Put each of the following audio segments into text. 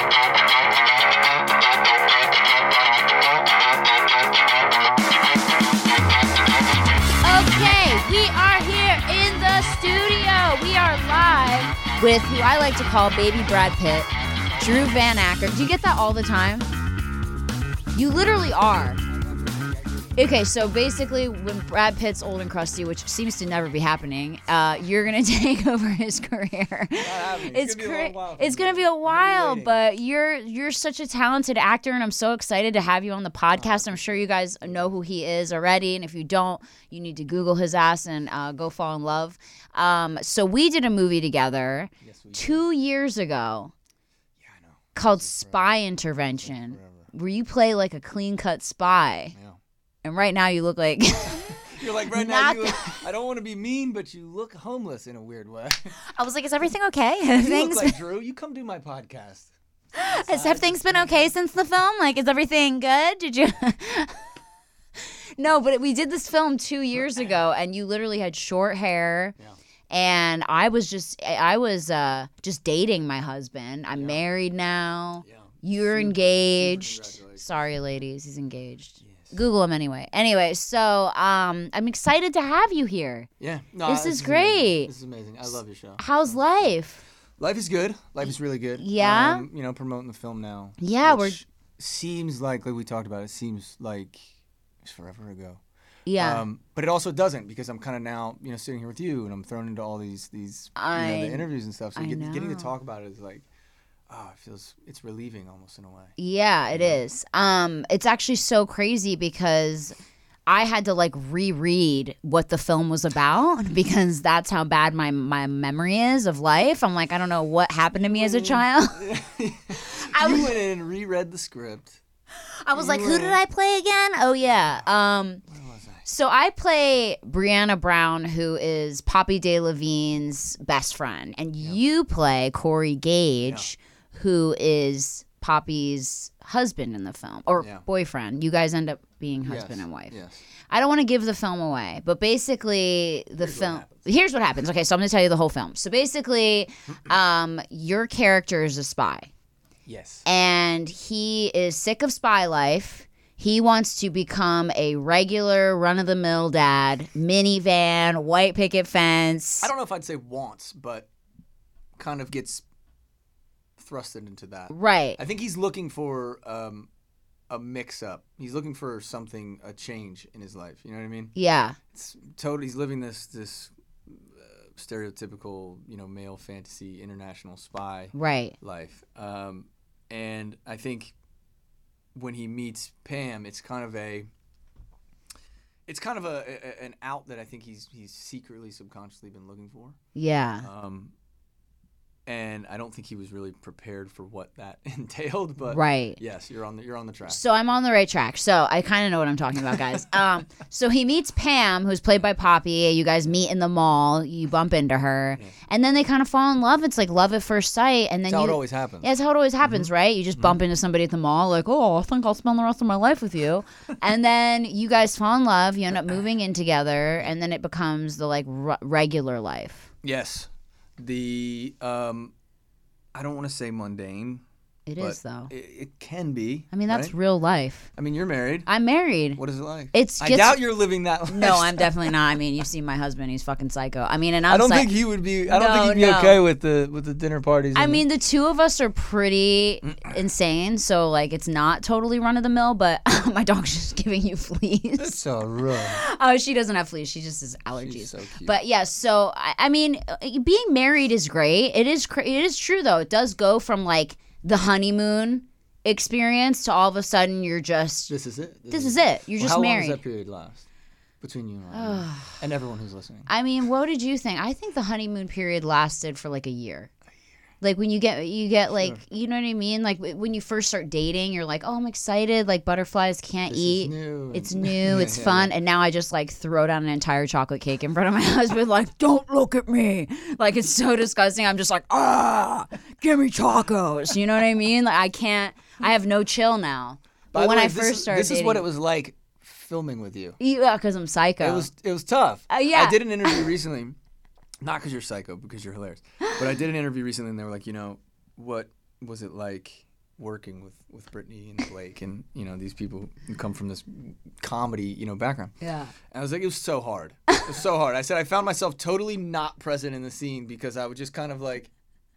We are here in the studio. We are live with who I like to call Baby Brad Pitt, Drew Van Acker. Do you get that all the time? You literally are. Okay, so basically when Brad Pitt's old and crusty, which seems to never be happening, you're going to take over his career. It's going to be a while, but you're such a talented actor, and I'm so excited to have you on the podcast. I'm sure you guys know who he is already, and if you don't, you need to Google his ass and go fall in love. So we did a movie together 2 years ago called Spy Intervention, where you play like a clean-cut spy. Yeah. And right now you look like... You're like, right now, I don't want to be mean, but you look homeless in a weird way. I was like, is everything okay? You look like Drew. You come do my podcast. Have things been okay since the film? Like, is everything good? Did you... No, but we did this film 2 years ago, and you literally had short hair. Yeah. And I was just dating my husband. I'm married now. Yeah. You're engaged. Sorry, ladies. He's engaged. Google him anyway. Anyway, so I'm excited to have you here. Yeah. No, this is great. This is amazing. I love your show. How's life? Life is good. Life is really good. Yeah? Promoting the film now. Yeah, seems like we talked about, it seems like it's forever ago. Yeah. But it also doesn't, because I'm kind of now, sitting here with you, and I'm thrown into all these the interviews and stuff. So getting to talk about it is like, it's relieving almost in a way. Yeah, it is. It's actually so crazy because I had to reread what the film was about because that's how bad my memory is of life. I'm like, I don't know what happened to me as a child. You went in and reread the script. I was like, who did I play again? Oh, yeah. Where was I? So I play Brianna Brown, who is Poppy DeLevine's best friend. And you play Corey Gage, who is Poppy's husband in the film, or boyfriend. You guys end up being husband and wife. Yes. I don't want to give the film away, but basically here's what happens. Okay, so I'm going to tell you the whole film. So basically, your character is a spy. Yes. And he is sick of spy life. He wants to become a regular run-of-the-mill dad, minivan, white picket fence. I don't know if I'd say wants, but kind of gets thrusted into that. Right. I think he's looking for a mix-up. He's looking for a change in his life. You know what I mean? Yeah. It's totally. He's living this stereotypical, male fantasy international spy life. And I think when he meets Pam, it's kind of an out that I think he's secretly, subconsciously been looking for. Yeah. And I don't think he was really prepared for what that entailed, but yes, you're on the track. So I'm on the right track. So I kind of know what I'm talking about, guys. So he meets Pam, who's played by Poppy. You guys meet in the mall. You bump into her, and then they kind of fall in love. It's like love at first sight, and then that's how it always happens. Yeah, that's how it always happens, right? You just bump into somebody at the mall, like, oh, I think I'll spend the rest of my life with you, and then you guys fall in love. You end up moving in together, and then it becomes the regular life. Yes. The I don't want to say mundane. It is, though. It can be. I mean, that's real life. I mean, you're married. I'm married. What is it like? I doubt you're living that life. No, I'm definitely not. I mean, you see my husband; he's fucking psycho. I mean, and I don't think he would be. I don't think he'd be okay with the dinner parties. I mean, the two of us are pretty insane, so it's not totally run of the mill. But my dog's just giving you fleas. That's so rough. Oh, she doesn't have fleas. She just has allergies. She's so cute. But yeah, so I mean, being married is great. It is true though. It does go from the honeymoon experience to all of a sudden you're just this is it. This is it. You're just married. How long does that period last between you and everyone who's listening? I mean, what did you think? I think the honeymoon period lasted for a year. When you get sure. You know what I mean? When you first start dating, you're like, oh, I'm excited. Butterflies can't eat. It's new. It's fun. And now I just throw down an entire chocolate cake in front of my husband. Don't look at me. It's so disgusting. I'm just give me chocos. You know what I mean? I can't. I have no chill now. But when I first started dating, this is what it was like filming with you. Yeah, because I'm psycho. It was tough. Yeah. I did an interview recently. Not because you're psycho, because you're hilarious. But I did an interview recently, and they were like, what was it like working with Brittany and Blake and, you know, these people who come from this comedy, you know, background. Yeah. And I was like, it was so hard. It was so hard. I said I found myself totally not present in the scene because I would just kind of like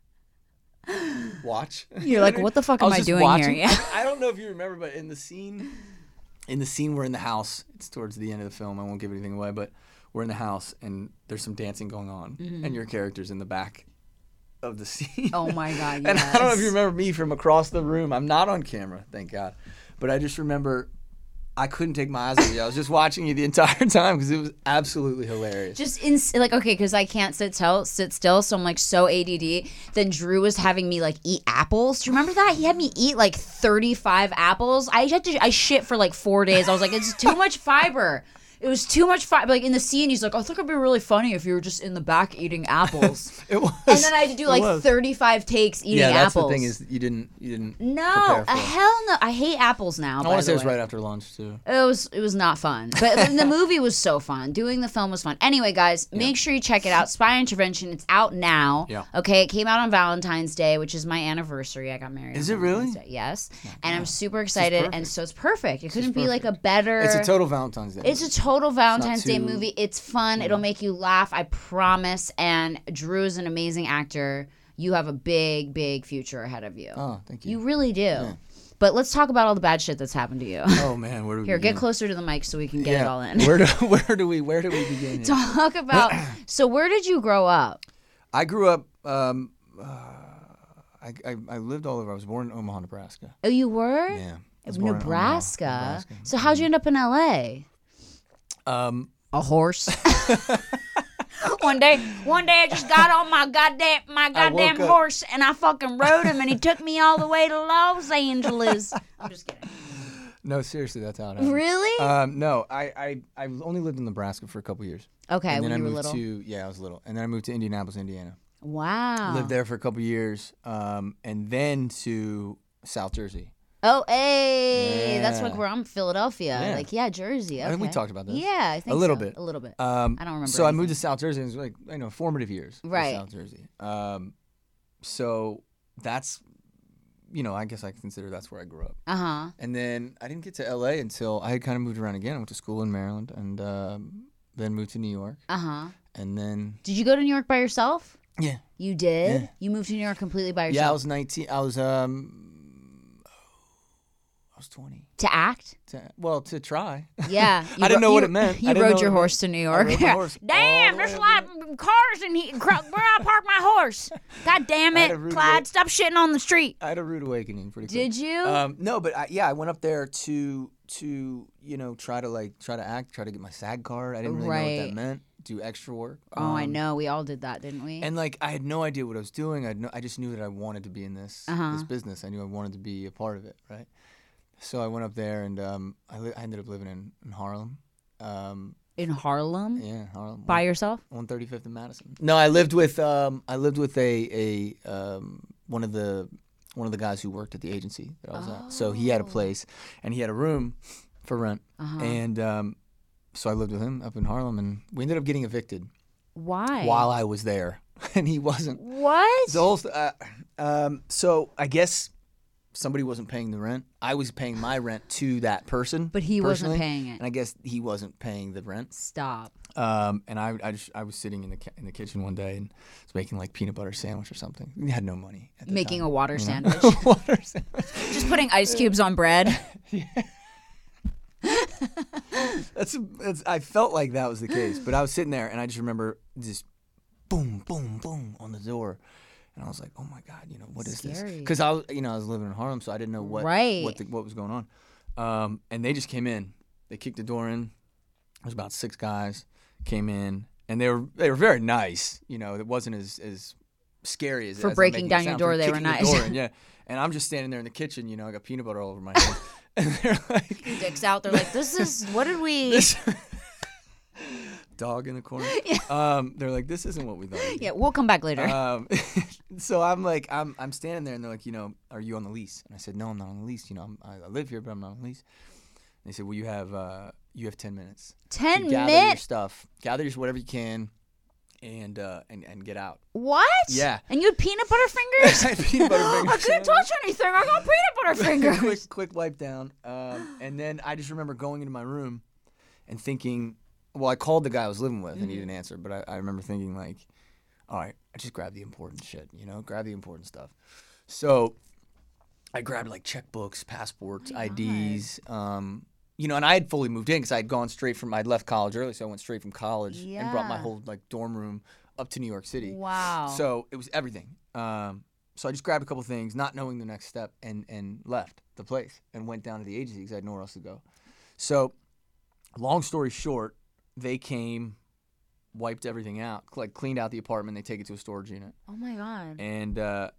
watch. You're like, what the fuck am I doing watching. here? Yeah. I don't know if you remember, but in the scene we're in the house. It's towards the end of the film. I won't give anything away, but we're in the house and there's some dancing going on, and your character's in the back of the scene. Oh my God, yes. And I don't know if you remember me from across the room. I'm not on camera, thank God. But I just remember I couldn't take my eyes off you. I was just watching you the entire time because it was absolutely hilarious. Just like, okay, because I can't sit still, so I'm like so ADD. Then Drew was having me like eat apples. Do you remember that? He had me eat like 35 apples. I shit for like 4 days. I was like, it's too much fiber. It was too much fiber. Like in the scene, he's like, I think it'd be really funny if you were just in the back eating apples. It was. And then I had to do like 35 takes eating apples. Yeah, that's the thing is you didn't. No, hell no. I hate apples now. I want to say it was right after lunch too. It was not fun, but the movie was so fun. Doing the film was fun. Anyway, guys, make sure you check it out. Spy Intervention. It's out now. Yeah. Okay, it came out on Valentine's Day, which is my anniversary. I got married. Is it really? Day. Yes. And I'm super excited, and so it's perfect. It couldn't be like a better. It's a total Valentine's Day. It's a total Valentine's Day movie. It's fun. Yeah. It'll make you laugh. I promise. And Drew is an amazing actor. You have a big, big future ahead of you. Oh, thank you. You really do. Yeah. But let's talk about all the bad shit that's happened to you. Oh man, where do we Here, begin? Get closer to the mic so we can get it all in. Where do we begin? Talk about. So where did you grow up? I grew up. I lived all over. I was born in Omaha, Nebraska. Oh, you were? Yeah. Nebraska. So how'd you end up in LA? A horse. One day I just got on my goddamn horse and I fucking rode him and he took me all the way to Los Angeles. I'm just kidding. No, seriously, that's how it happened. Really? No, I only lived in Nebraska for a couple years. Okay, and then when you I were moved little. I was little, and then I moved to Indianapolis, Indiana. Wow. Lived there for a couple years, and then to South Jersey. Oh, hey, that's like where I'm, Philadelphia. Yeah. Like, yeah, Jersey. Okay. I think we talked about this. Yeah, I think a little bit. A little bit. I don't remember. So I moved to South Jersey. And it was like, formative years. Right. South Jersey. So that's, I guess I consider that's where I grew up. Uh-huh. And then I didn't get to LA until I had kind of moved around again. I went to school in Maryland and then moved to New York. Uh-huh. And then. Did you go to New York by yourself? Yeah. You did? Yeah. You moved to New York completely by yourself? Yeah, I was 19. I was 20. To act? To try. Yeah. I didn't know what it meant. You rode your horse to New York. I rode my horse. Damn, there's a lot of cars in here. Where I park my horse? God damn it, Clyde, stop shitting on the street. I had a rude awakening pretty quick. Did you? No, but I went up there to try to act, try to get my SAG card. I didn't really know what that meant. Do extra work. Oh, I know. We all did that, didn't we? And I had no idea what I was doing. I just knew that I wanted to be in this business. I knew I wanted to be a part of it, right? So I went up there and I ended up living in Harlem. In Harlem? Yeah, Harlem. By yourself? 135th and Madison. No, I lived with a one of the guys who worked at the agency that I was at. So he had a place and he had a room for rent. And so I lived with him up in Harlem and we ended up getting evicted. Why? While I was there and he wasn't. What? The whole so I guess somebody wasn't paying the rent. I was paying my rent to that person, but he wasn't paying it. And I guess he wasn't paying the rent. Stop. And I was sitting in the kitchen one day and was making like peanut butter sandwich or something. We had no money at the making time, a water sandwich. Water sandwich. Just putting ice cubes on bread. Yeah. I felt like that was the case, but I was sitting there and I just remember just boom, boom, boom on the door. And I was like, "Oh my God, what is this?" Because I was living in Harlem, so I didn't know what was going on. And they just came in. They kicked the door in. There was about 6 guys came in, and they were very nice. It wasn't as scary as for breaking down your door. They were nice. Yeah. And I'm just standing there in the kitchen. I got peanut butter all over my hands, and they're like, your dick's out. They're like, "This is what did we?" Dog in the corner. Yeah. They're like, this isn't what we thought. Yeah, we'll come back later. So I'm like, I'm standing there, and they're like, are you on the lease? And I said, no, I'm not on the lease. I live here, but I'm not on the lease. And they said, well, you have 10 minutes. 10 minutes. Gather your stuff, gather whatever you can, and get out. What? Yeah. And you had peanut butter fingers? I had peanut butter fingers. I couldn't touch anything. I got peanut butter fingers. quick wipe down. And then I just remember going into my room and thinking, well, I called the guy I was living with and he didn't answer, but I remember thinking like, all right, I just grabbed the important shit, grab the important stuff. So I grabbed like checkbooks, passports, IDs, and I had fully moved in because I'd left college early, so I went straight from college and brought my whole like dorm room up to New York City. Wow. So it was everything. So I just grabbed a couple things, not knowing the next step, and left the place and went down to the agency because I had nowhere else to go. So long story short, they came, wiped everything out, like cleaned out the apartment. They take it to a storage unit. Oh my God. And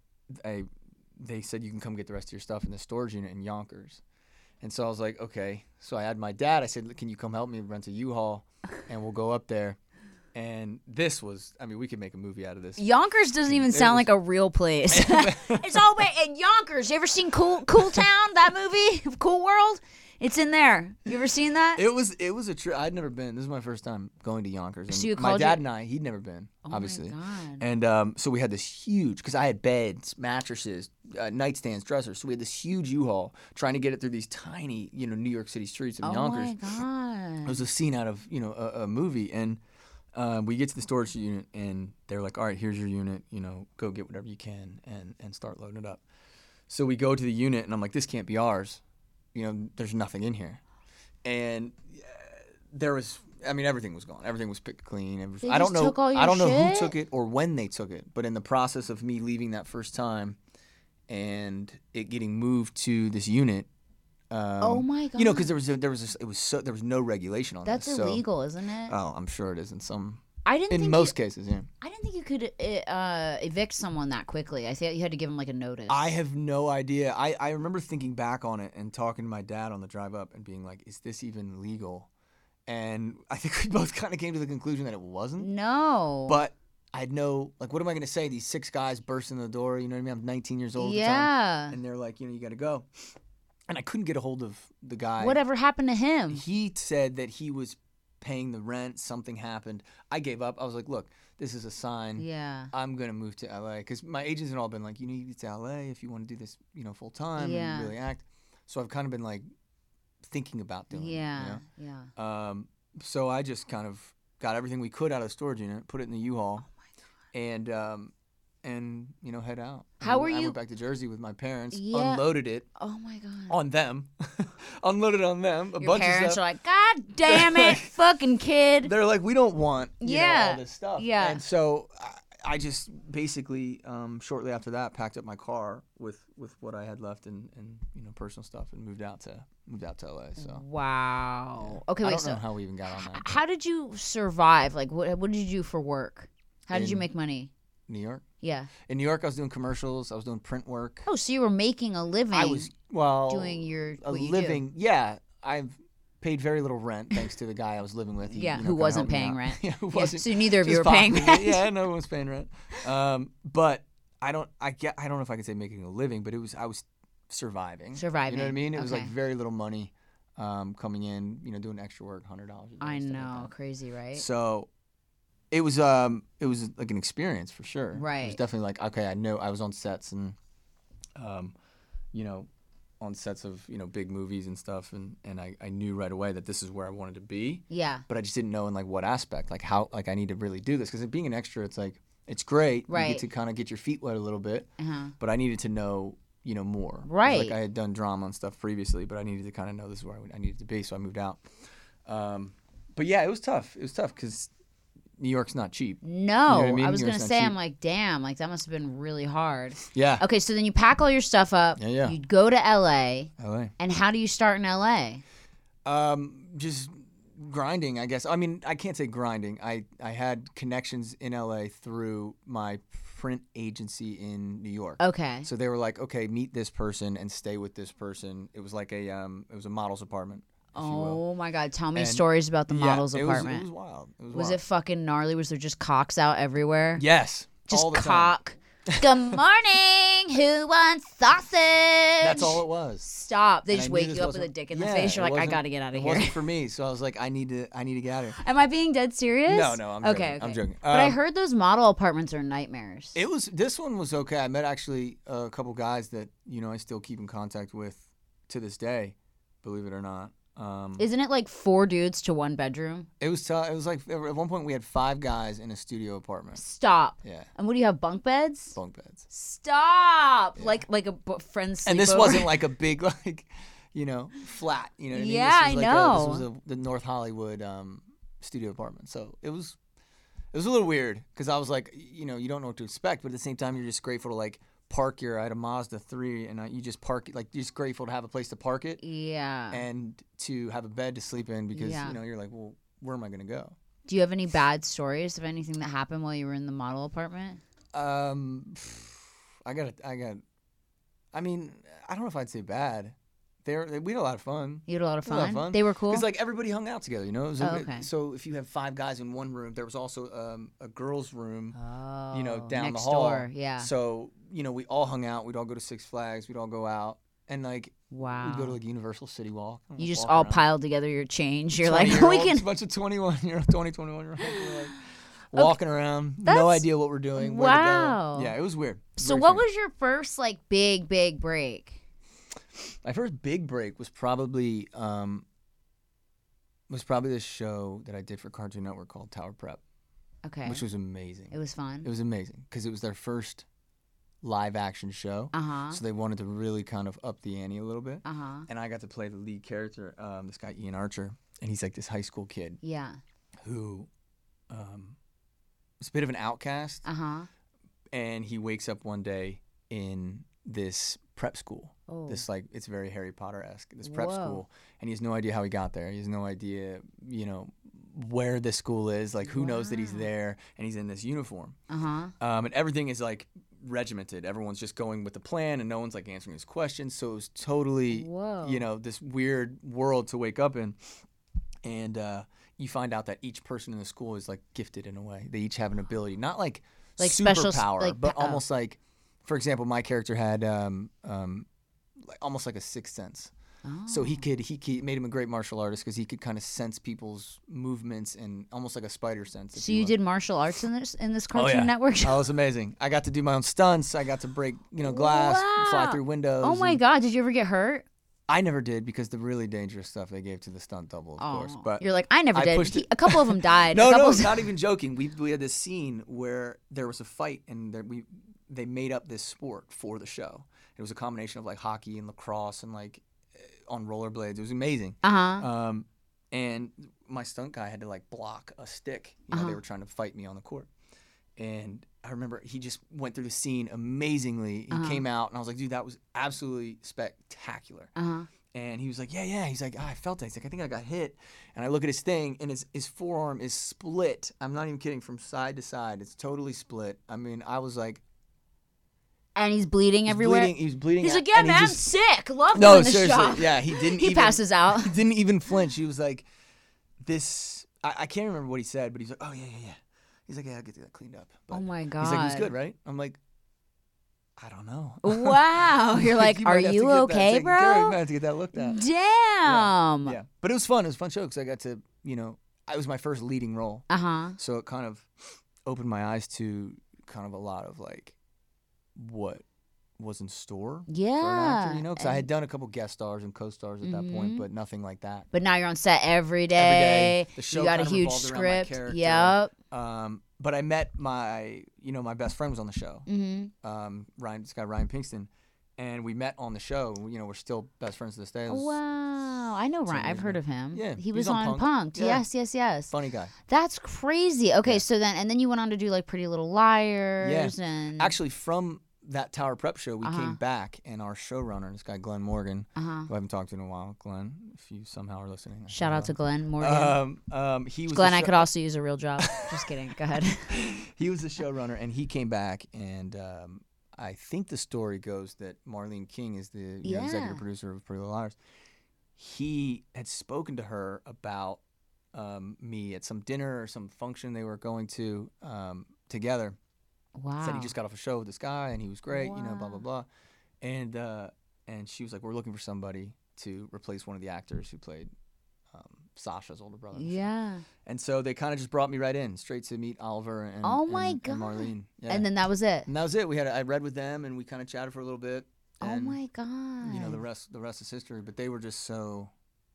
they said you can come get the rest of your stuff in the storage unit in Yonkers. And so I was like, okay. So I had my dad. I said, can you come help me rent a U-Haul, and we'll go up there. And this was, we could make a movie out of this. Yonkers doesn't even sound like a real place. It's all way in Yonkers. You ever seen Cool Town, that movie? Cool World? It's in there. You ever seen that? It was a trip. I'd never been. This is my first time going to Yonkers. And so you my dad and I, he'd never been, obviously. Oh my God. And so we had this huge, because I had beds, mattresses, nightstands, dressers. So we had this huge U-Haul trying to get it through these tiny, New York City streets of Yonkers. Oh my God. It was a scene out of, a movie. And we get to the storage unit and they're like, all right, here's your unit, go get whatever you can and start loading it up. So we go to the unit and I'm like, this can't be ours. There's nothing in here. And there was, everything was gone. Everything was picked clean. I don't know who took it or when they took it, but in the process of me leaving that first time and it getting moved to this unit, oh my God. Because there was no regulation on this. That's illegal, isn't it? Oh, I'm sure it is in some. In most cases, yeah. I didn't think you could evict someone that quickly. I thought you had to give them like a notice. I have no idea. I remember thinking back on it and talking to my dad on the drive up and being like, is this even legal? And I think we both kind of came to the conclusion that it wasn't. No. But I had no, what am I going to say? These 6 guys burst in the door, you know what I mean? I'm 19 years old at the time. And they're like, you got to go. And I couldn't get a hold of the guy. Whatever happened to him? He said that he was paying the rent. Something happened. I gave up. I was like, look, this is a sign. Yeah. I'm going to move to LA. Because my agents had all been like, you need to get to LA if you want to do this, full time and really act. So I've kind of been like thinking about doing it. Yeah. So I just kind of got everything we could out of the storage unit, put it in the U-Haul, and head out. How were you? I went back to Jersey with my parents, unloaded it. Oh my God. On them. Unloaded on them. Your parents are like, God damn it, fucking kid. They're like, we don't want all this stuff. Yeah. And so I just basically, shortly after that, packed up my car with what I had left and personal stuff and moved out to LA. So. Wow. Yeah. Okay, I don't know how we even got on that. How did you survive? Like, what did you do for work? How did you make money? New York? Yeah. In New York, I was doing commercials. I was doing print work. Oh, so you were making a living. I was, doing a living. Yeah. I've paid very little rent thanks to the guy I was living with. Who wasn't paying rent. Who wasn't. So neither of you were paying rent. Yeah, no one was paying rent. But I don't know if I could say making a living, but I was surviving. You know what I mean? It was like very little money coming in, doing extra work, $100 a day. I know. Crazy, right? So it was like an experience for sure. Right. It was definitely like, okay, I know I was on sets and on sets of big movies and stuff, and I knew right away that this is where I wanted to be. Yeah. But I just didn't know in like what aspect, like how, like I need to really do this, because being an extra, it's like it's great. Right. You get to kind of get your feet wet a little bit. But I needed to know more. Right. Like I had done drama and stuff previously, but I needed to kind of know this is where I needed to be, so I moved out. But yeah, it was tough. It was tough because New York's not cheap. No, you know what I mean? I was going to say, I'm like, damn, like that must have been really hard. Yeah. Okay, so then you pack all your stuff up. Yeah. You go to LA. LA. And how do you start in LA? Just grinding, I guess. I mean, I can't say grinding. I had connections in LA through my print agency in New York. Okay. So they were like, okay, meet this person and stay with this person. It was like it was a model's apartment. Oh my God! Tell me stories about the model's apartment. It was wild. Was it fucking gnarly? Was there just cocks out everywhere? Yes. Just all the cock. time. Good morning. Who wants sausage? That's all it was. Stop. They just wake you up with a dick in the face. You're like, I got to get out of here. It wasn't for me, so I was like, I need to get out of here. Am I being dead serious? No, I'm joking. Okay. I'm joking. But I heard those model apartments are nightmares. This one was okay. I met actually a couple guys that, I still keep in contact with to this day, believe it or not. Isn't it like 4 dudes to 1 bedroom? It was like at one point we had 5 guys in a studio apartment. Stop. Yeah. And what do you have, bunk beds? Bunk beds. Stop. Yeah. Like a friend's sleepover. And this wasn't like a big flat. You know what I mean? Yeah, I know. This was the North Hollywood studio apartment. So it was a little weird because I was like, you don't know what to expect, but at the same time you're just grateful to like park I had a Mazda 3 and you just park it, like you're just grateful to have a place to park it. Yeah. And to have a bed to sleep in because, you're like, well, where am I going to go? Do you have any bad stories of anything that happened while you were in the model apartment? I mean, I don't know if I'd say bad. We had a lot of fun. You had a lot of fun? They were cool? Because like everybody hung out together, okay. So if you have 5 guys in one room, there was also a girls' room, down the hall. Door, yeah. So, we all hung out. We'd all go to Six Flags. We'd all go out. And like, wow. We'd go to like Universal City Walk. You just all piled together your change. You're like, we can. A bunch of 21-year-olds. Like, walking around, no idea what we're doing. Where to go. Yeah, it was weird. So what was your first like big break? My first big break was probably this show that I did for Cartoon Network called Tower Prep. Okay. Which was amazing. It was fun. It was amazing because it was their first live action show. Uh-huh. So they wanted to really kind of up the ante a little bit. Uh-huh. And I got to play the lead character, this guy Ian Archer, and he's like this high school kid. Yeah. Who was a bit of an outcast. Uh-huh. And he wakes up one day in this prep school. Oh. This like it's very Harry Potter-esque, this prep school, and he has no idea how he got there. He has no idea, where this school is. Like who knows that he's there, and he's in this uniform. And everything is like regimented. Everyone's just going with the plan, and no one's like answering his questions. So it was totally, this weird world to wake up in. And you find out that each person in the school is like gifted in a way. They each have an ability, not like superpower, but almost like. For example, my character had almost like a sixth sense. Oh. So he made him a great martial artist because he could kind of sense people's movements and almost like a spider sense. So you did martial arts in this Cartoon Network show? Oh, it was amazing. I got to do my own stunts. I got to break glass, fly through windows. Oh my God! Did you ever get hurt? I never did because the really dangerous stuff they gave to the stunt double, of course. But you're like, I never did. A couple of them died. No, not even joking. We had this scene where there was a fight and they made up this sport for the show. It was a combination of like hockey and lacrosse and like on rollerblades. It was amazing. And my stunt guy had to like block a stick. They were trying to fight me on the court. And I remember he just went through the scene amazingly. He came out and I was like, dude, that was absolutely spectacular. And he was like, yeah. He's like, I felt that. He's like, I think I got hit. And I look at his thing, and his forearm is split. I'm not even kidding, from side to side. It's totally split. I mean, I was like, and he's bleeding everywhere. He's bleeding. He's like, yeah, man, I'm sick. Love him in the seriously, shop. Yeah, he didn't. He passes out. He didn't even flinch. He was like, this. I can't remember what he said, but he's like, oh yeah. He's like, yeah, I'll get that cleaned up. But oh my God. He's like, it was good, right? I'm like, I don't know. Wow. You're like, are you okay, bro? You might have to get that looked at. Damn. Yeah. But it was fun. It was a fun show because I got to, it was my first leading role. So it kind of opened my eyes to kind of a lot of like what was in store for an actor, because I had done a couple guest stars and co-stars at that point, but nothing like that. But now you're on set every day. The show you got kind a of huge revolved script. around my character. Yep. But I met my best friend was on the show. This guy Ryan Pinkston, and we met on the show. We're still best friends to this day. Wow, I know Ryan. I've heard of him. Yeah, he was on Punk'd. Yeah. Yes. Funny guy. That's crazy. Okay, so then you went on to do like Pretty Little Liars. Yeah. And actually from that Tower Prep show, we came back, and our showrunner, this guy Glenn Morgan, who I haven't talked to in a while. Glenn, if you somehow are listening, shout out to Glenn Morgan. He was Glenn. I could also use a real job. Just kidding. Go ahead. He was the showrunner, and he came back, and I think the story goes that Marlene King is the executive producer of Pretty Little Liars. He had spoken to her about me at some dinner or some function they were going to together. Wow. Said he just got off a show with this guy and he was great, you know, blah, blah, blah. And she was like, we're looking for somebody to replace one of the actors who played Sasha's older brother. Yeah. And so they kind of just brought me right in, straight to meet Oliver and, God. and Marlene. Yeah. And then that was it. And that was it. I read with them and we kind of chatted for a little bit. And, oh my God. You know, the rest is history. But they were just so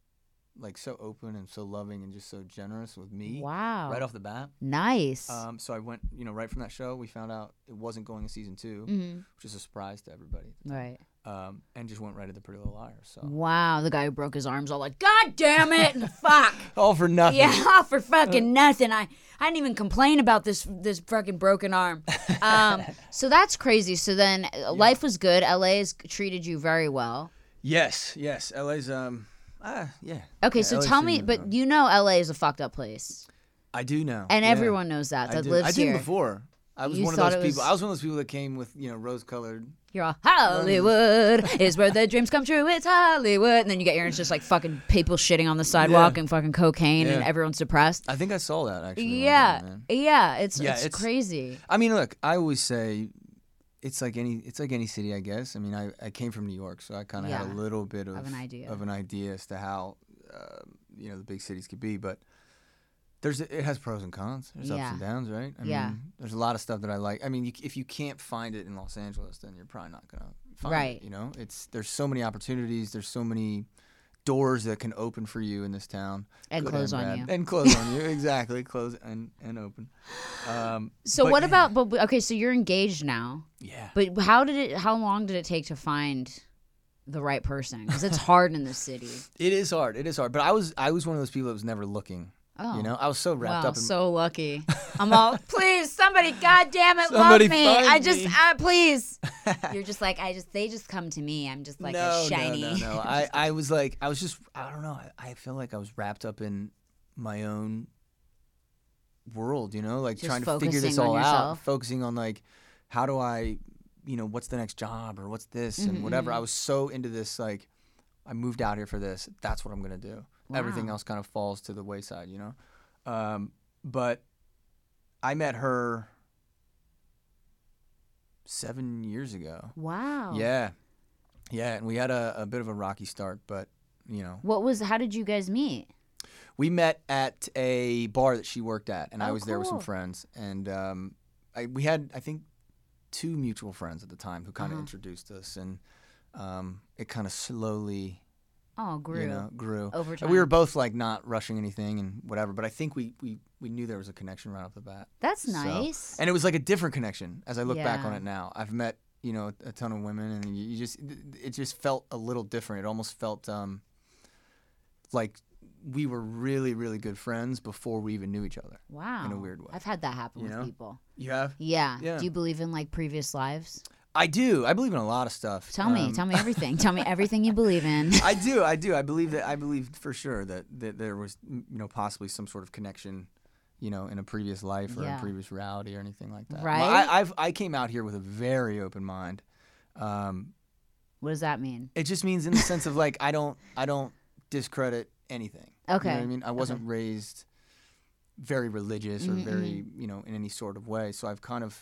open and so loving and just so generous with me. Wow. Right off the bat. Nice. So I went, you know, right from that show, we found out it wasn't going to season 2, which is a surprise to everybody. Right. And just went right to the Pretty Little Liars. So. Wow, the guy who broke his arms all like, God damn it, fuck. All for nothing. Yeah, all for fucking nothing. I didn't even complain about this fucking broken arm. So that's crazy. So then life was good. LA's treated you very well. Yes. LA's, yeah. Okay, yeah, so LA's tell me, but you know LA is a fucked up place. I do know. And everyone knows that lives here. I didn't before. I was one of those people. I was one of those people that came with, you know, rose-colored. You're all, Hollywood is where the dreams come true. It's Hollywood. And then you get here and it's just like fucking people shitting on the sidewalk and fucking cocaine and everyone's depressed. I think I saw that actually. Yeah. It's crazy. I mean, look, I always say it's like any city, I guess. I mean, I came from New York, so I kind of had a little bit of an idea as to how, you know, the big cities could be. But it has pros and cons. There's ups and downs, right? I mean, there's a lot of stuff that I like. I mean, if you can't find it in Los Angeles, then you're probably not gonna find it. You know, there's so many opportunities. There's so many doors that can open for you in this town. And close on you. And close on you, exactly. Close and open. So what about? But okay, so you're engaged now. Yeah. But how long did it take to find the right person? Because it's hard in this city. It is hard. But I was one of those people that was never looking. Oh. You know, I was so wrapped up in... so lucky. I'm all, please, somebody, goddamn it, love me. Please. You're just like, they just come to me. I'm just like a shiny. No. I don't know. I feel like I was wrapped up in my own world, you know, like just trying to figure this all out, focusing on like, how do I, you know, what's the next job or what's this and whatever. I was so into this, like, I moved out here for this. That's what I'm going to do. Wow. Everything else kind of falls to the wayside, you know? But I met her 7 years ago. Wow. Yeah. And we had a bit of a rocky start, but, you know. How did you guys meet? We met at a bar that she worked at, and I was there with some friends. And we had, I think, 2 mutual friends at the time who kind of introduced us, and it kind of slowly... grew. You know, grew. Over time. And we were both like not rushing anything and whatever, but I think we knew there was a connection right off the bat. That's nice. So, and it was like a different connection as I look back on it now. I've met, you know, a ton of women, and it just felt a little different. It almost felt like we were really, really good friends before we even knew each other. Wow. In a weird way. I've had that happen with people. You have? Yeah. Do you believe in like previous lives? I do. I believe in a lot of stuff. Tell me everything. Tell me everything you believe in. I do. I believe for sure that there was, you know, possibly some sort of connection, you know, in a previous life or in previous reality or anything like that. Right. I came out here with a very open mind. What does that mean? It just means in the sense of like I don't discredit anything. Okay. You know what I mean? I wasn't raised very religious or very, you know, in any sort of way. So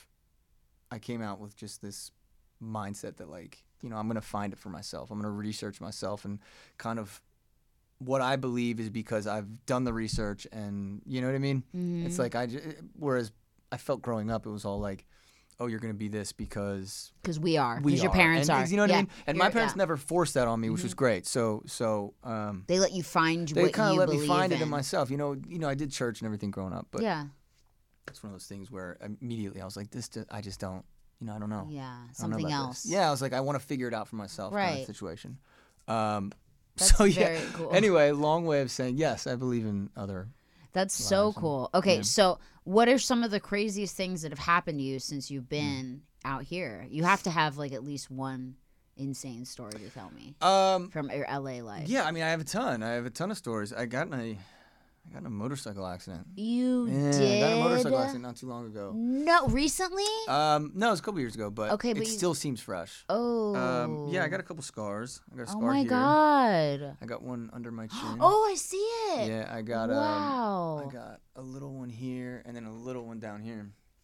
I came out with just this mindset that, like, you know, I'm going to find it for myself. I'm going to research myself, and kind of what I believe is because I've done the research, and you know what I mean? Mm-hmm. It's like whereas I felt growing up, it was all like, oh, you're going to be this because we are. Because your parents are. You know what I mean? And my parents never forced that on me, which was great. So they let you find what you believe in. They kind of let me find it in myself. You know, I did church and everything growing up, but it's one of those things where immediately I was like, I just don't. You know, I don't know. Yeah, something else. Yeah, I was like, I want to figure it out for myself. Right. Kind of situation. That's very cool. Anyway, long way of saying yes. I believe in other. That's so cool. Okay, so what are some of the craziest things that have happened to you since you've been out here? You have to have like at least one insane story to tell me from your LA life. Yeah, I mean, I have a ton. of stories. I got in a motorcycle accident. You did? I got in a motorcycle accident not too long ago. No, recently? No, it was a couple years ago, but it still seems fresh. Oh. Yeah, I got a couple scars. I got a scar here. Oh my God. I got one under my chin. Oh, I see it. Yeah, I got wow. I got a little one here and then a little one down here.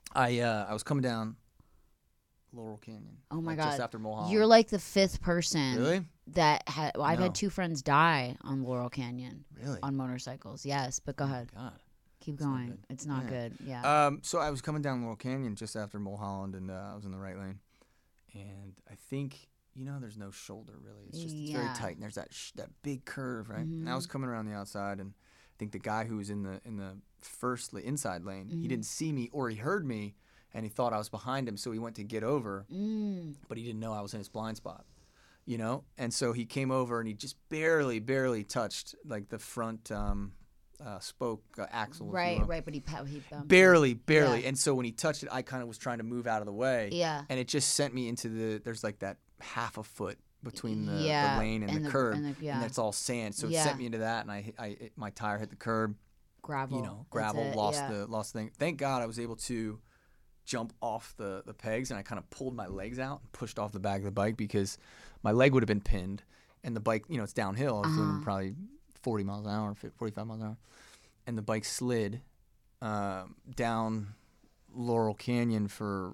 I was coming down Laurel Canyon. Oh my God. Just after Mulholland. You're like the 5th person. Really? That I've had 2 friends die on Laurel Canyon. Really? On motorcycles. Yes, but go ahead. God. Keep going. It's not good. Yeah. So I was coming down Laurel Canyon just after Mulholland, and I was in the right lane. And I think, there's no shoulder really. It's just it's very tight, and there's that big curve, right? And I was coming around the outside, and I think the guy who was in the inside lane, he didn't see me, or he heard me, and he thought I was behind him, so he went to get over, but he didn't know I was in his blind spot, And so he came over, and he just barely touched like the front spoke axle. Right, but he barely. Yeah. And so when he touched it, I kind of was trying to move out of the way. Yeah. And it just sent me into there's like that half a foot between the lane and the curb, and that's all sand. So it sent me into that, and my tire hit the curb. Gravel. Lost the thing. Thank God I was able to jump off the pegs, and I kind of pulled my legs out and pushed off the back of the bike, because my leg would have been pinned, and the bike, it's downhill. I was doing probably 40 miles an hour, 45 miles an hour. And the bike slid down Laurel Canyon for,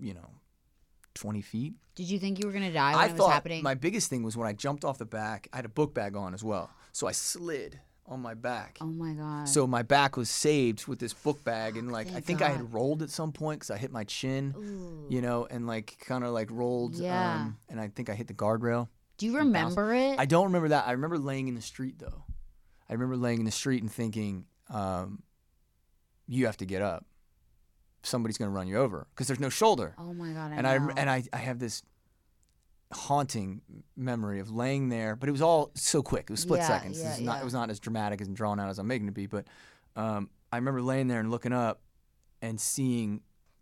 20 feet. Did you think you were going to die when it was happening? My biggest thing was when I jumped off the back, I had a book bag on as well. So I slid on my back. Oh, my God. So my back was saved with this book bag. And, I think I had rolled at some point because I hit my chin, and, kind of, rolled. Yeah. And I think I hit the guardrail. Do you remember it? I don't remember that. I remember laying in the street, though. I remember laying in the street and thinking, you have to get up. Somebody's going to run you over because there's no shoulder. Oh my God! I have this haunting memory of laying there, but it was all so quick. It was split seconds. It was not as dramatic and drawn out as I'm making it be. But I remember laying there and looking up and seeing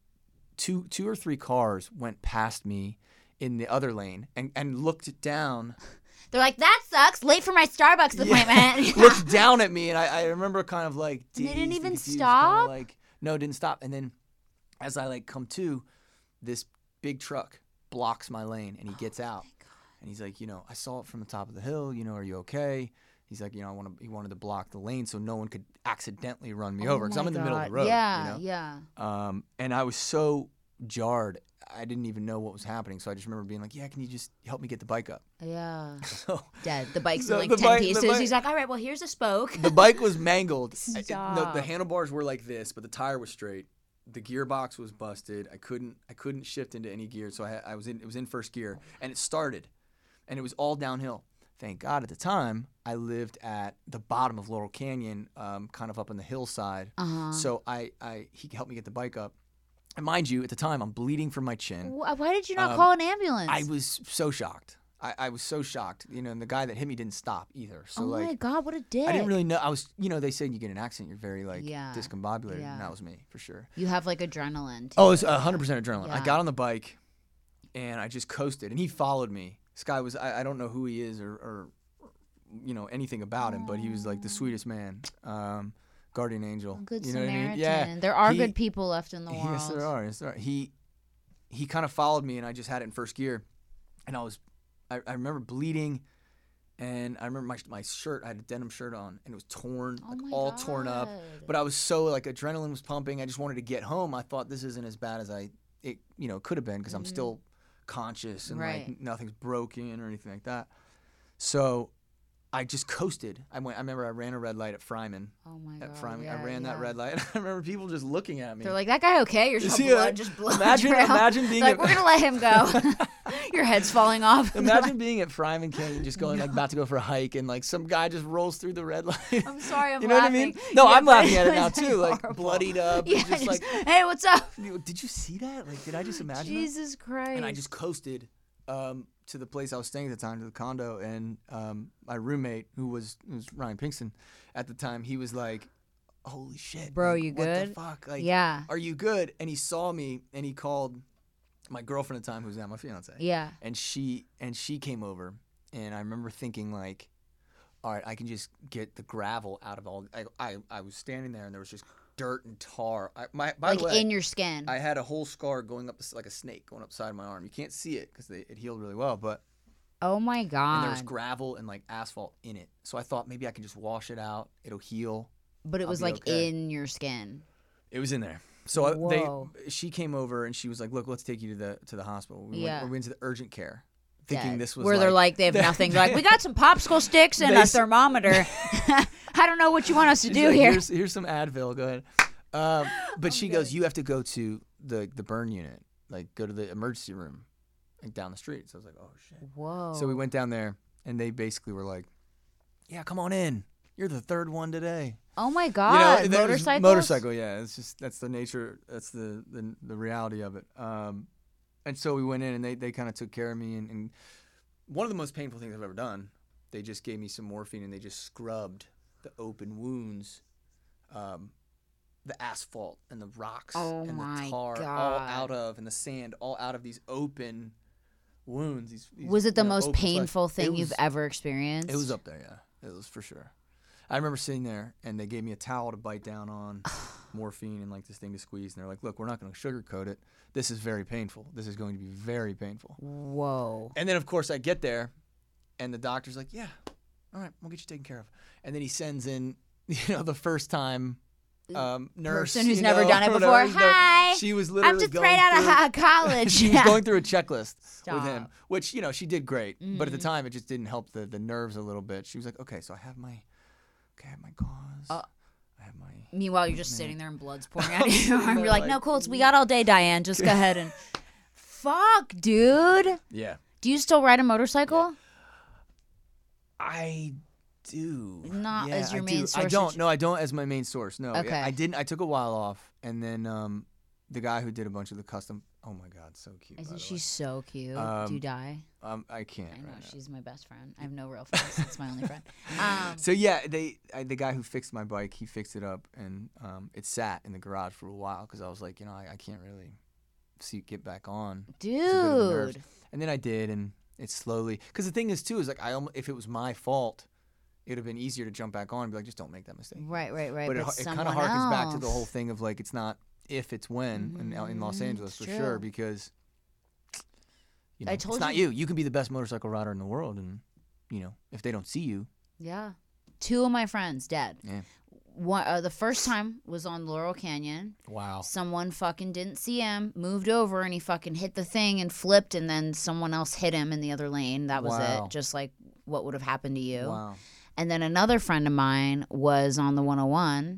two or three cars went past me in the other lane and looked down. They're like, that sucks. Late for my Starbucks appointment. Looked down at me, and I remember kind of like, they didn't even stop? No, didn't stop. And then as I come to, this big truck blocks my lane, and he gets out. And he's like, I saw it from the top of the hill. Are you okay? He's like, he wanted to block the lane so no one could accidentally run me over because I'm in the middle of the road. Yeah. And I was so jarred. I didn't even know what was happening, so I just remember being like, "Yeah, can you just help me get the bike up?" Yeah. So dead. The bike's in 10 pieces. He's like, "All right, well, here's a spoke." The bike was mangled. Stop. The handlebars were like this, but the tire was straight. The gearbox was busted. I couldn't shift into any gear, so it was in first gear, and it started, and it was all downhill. Thank God at the time I lived at the bottom of Laurel Canyon, kind of up on the hillside. So he helped me get the bike up. And mind you, at the time, I'm bleeding from my chin. Why did you not call an ambulance? I was so shocked. I was so shocked. And the guy that hit me didn't stop either. So my God, what a dick. I didn't really know. I was, they say you get an accident, you're very discombobulated. Yeah. And that was me, for sure. You have adrenaline. Oh, it's 100% adrenaline. Yeah. I got on the bike, and I just coasted. And he followed me. This guy was, I don't know who he is or anything about him, but he was the sweetest man. Guardian angel. Good Samaritan. What I mean? Yeah. There are good people left in the world. Yes, there are. He kind of followed me, and I just had it in first gear. And I remember bleeding, and I remember my shirt, I had a denim shirt on, and it was torn, all torn up. But I was so, adrenaline was pumping. I just wanted to get home. I thought this isn't as bad as it could have been because I'm still conscious and nothing's broken or anything like that. So I just coasted. I remember I ran a red light at Fryman. Oh my God! At Fryman, I ran that red light. I remember people just looking at me. They're like, "That guy okay? You're just blood. Imagine being we're gonna let him go. Your head's falling off. Imagine being at Fryman Canyon, just going about to go for a hike, and some guy just rolls through the red light. I'm sorry, you know laughing. What I mean? No, I'm laughing at it now too, bloodied up. Yeah, just hey, what's up? Did you see that? Did I just imagine? Jesus Christ! And I just coasted. To the place I was staying at the time, to the condo, and my roommate, who was Ryan Pinkston at the time, he was like, "Holy shit, bro, you good? What the fuck? Yeah, are you good?" And he saw me, and he called my girlfriend at the time, who's now my fiance. Yeah, and she came over, and I remember thinking all right, I can just get the gravel out of all. I was standing there, and there was just dirt and tar. By the way, in your skin. I had a whole scar going up like a snake going up the side of my arm. You can't see it because it healed really well, but oh my God! And there was gravel and asphalt in it. So I thought maybe I can just wash it out. It'll heal. But it was okay. in your skin. It was in there. So she came over and she was like, "Look, let's take you to the hospital." We went to the urgent care, thinking this was where they're like they have nothing. They're like, we got some popsicle sticks and a thermometer. I don't know what you want us to do like, here. Here's some Advil. Go ahead. But she goes, "You have to go to the burn unit. Like, go to the emergency room, like down the street." So I was like, "Oh shit." Whoa. So we went down there, and they basically were like, "Yeah, come on in. You're the third one today." Oh my God! Motorcycle, yeah. It's just that's the nature. That's the reality of it. And so we went in, and they kind of took care of me. And one of the most painful things I've ever done, they just gave me some morphine, and they just scrubbed the open wounds, the asphalt and the rocks and the tar all out of, and the sand all out of these open wounds. These was it the most painful thing you've ever experienced? It was up there, yeah. It was for sure. I remember sitting there, and they gave me a towel to bite down on, morphine, and like this thing to squeeze. And they're like, "Look, we're not going to sugarcoat it. This is very painful. This is going to be very painful." Whoa. And then, of course, I get there, and the doctor's like, "Yeah, all right, we'll get you taken care of." And then he sends in, the first time nurse. Person who's never done it before. Hi. She was literally I'm just right out of college. She was going through a checklist with him, which, she did great. Mm-hmm. But at the time, it just didn't help the nerves a little bit. She was like, "Okay, so I have my gauze. I have my." Meanwhile, you're just sitting there and blood's pouring out of your arm. You're like, "No, Colts, we got all day, Diane. Just go ahead and." Fuck, dude. Yeah. Do you still ride a motorcycle? Yeah. I do. Not as your main source. I don't. No, I don't as my main source. No. Okay. I didn't. I took a while off, and then the guy who did a bunch of the custom. Oh my God, so cute. Isn't she so cute? Do you die? I can't. I know, she's my best friend. I have no real friends. It's my only friend. So yeah, the guy who fixed my bike, he fixed it up, and it sat in the garage for a while because I was like, I can't really get back on. Dude. And then I did, and it slowly. Because the thing is too is like if it was my fault, it would have been easier to jump back on and be like, just don't make that mistake. Right. But it kind of harkens back to the whole thing of like it's not if, it's when in Los Angeles for sure, because it's not you. You can be the best motorcycle rider in the world, and if they don't see you. Yeah. 2 of my friends dead. Yeah. One, the first time was on Laurel Canyon. Wow. Someone fucking didn't see him, moved over, and he fucking hit the thing and flipped, and then someone else hit him in the other lane. That was it. Just like what would have happened to you. Wow. And then another friend of mine was on the 101,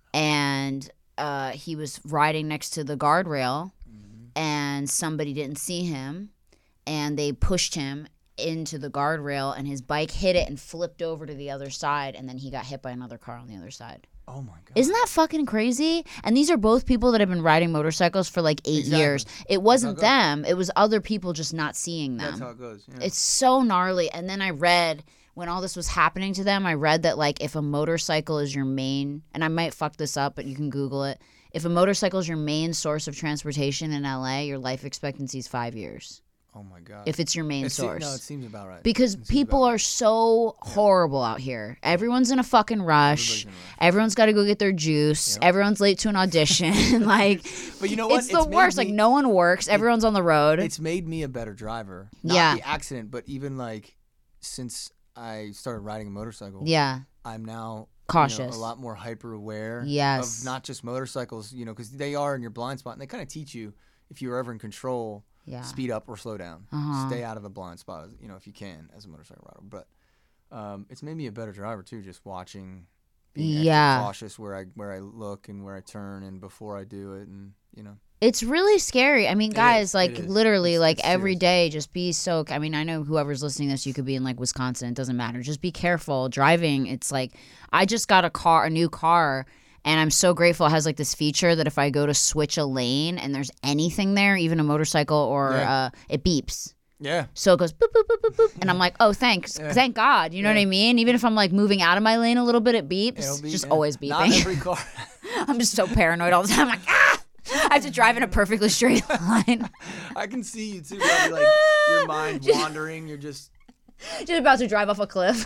and he was riding next to the guardrail, and somebody didn't see him, and they pushed him into the guardrail, and his bike hit it and flipped over to the other side, and then he got hit by another car on the other side. Oh my God. Isn't that fucking crazy? And these are both people that have been riding motorcycles for like 8 years. It wasn't them. It was other people just not seeing them. That's how it goes. Yeah. It's so gnarly. And then I read, when all this was happening to them, I read that like if a motorcycle is your main, and I might fuck this up, but you can Google it. If a motorcycle is your main source of transportation in LA, your life expectancy is 5 years. Oh my God. If it's your main source. No, it seems about right. Because people are so horrible out here. Everyone's in a fucking rush. Everyone's got to go get their juice. Yep. Everyone's late to an audition. Like, but you know what? It's the worst. Like, no one works. Everyone's on the road. It's made me a better driver. Not the accident, but even like since I started riding a motorcycle. Yeah. I'm now cautious, a lot more hyper aware. Yes. Of not just motorcycles, because they are in your blind spot, and they kind of teach you if you're ever in control. Yeah. Speed up or slow down. Stay out of a blind spot, if you can, as a motorcycle rider. But it's made me a better driver too, just watching, being extra cautious where I look and where I turn and before I do it, and It's really scary. I mean, guys, literally, it's every day, just be so. I mean, I know whoever's listening to this, you could be in like Wisconsin. It doesn't matter. Just be careful driving. It's like I just got a new car. And I'm so grateful it has like this feature that if I go to switch a lane and there's anything there, even a motorcycle or it beeps. Yeah. So it goes boop, boop, boop, boop, boop. And I'm like, oh, thanks. Yeah. Thank God. You know what I mean? Even if I'm like moving out of my lane a little bit, it beeps. Just always beeping. Not every car. I'm just so paranoid all the time. I'm like, ah! I have to drive in a perfectly straight line. I can see you too, buddy. Like your mind wandering. You're just about to drive off a cliff.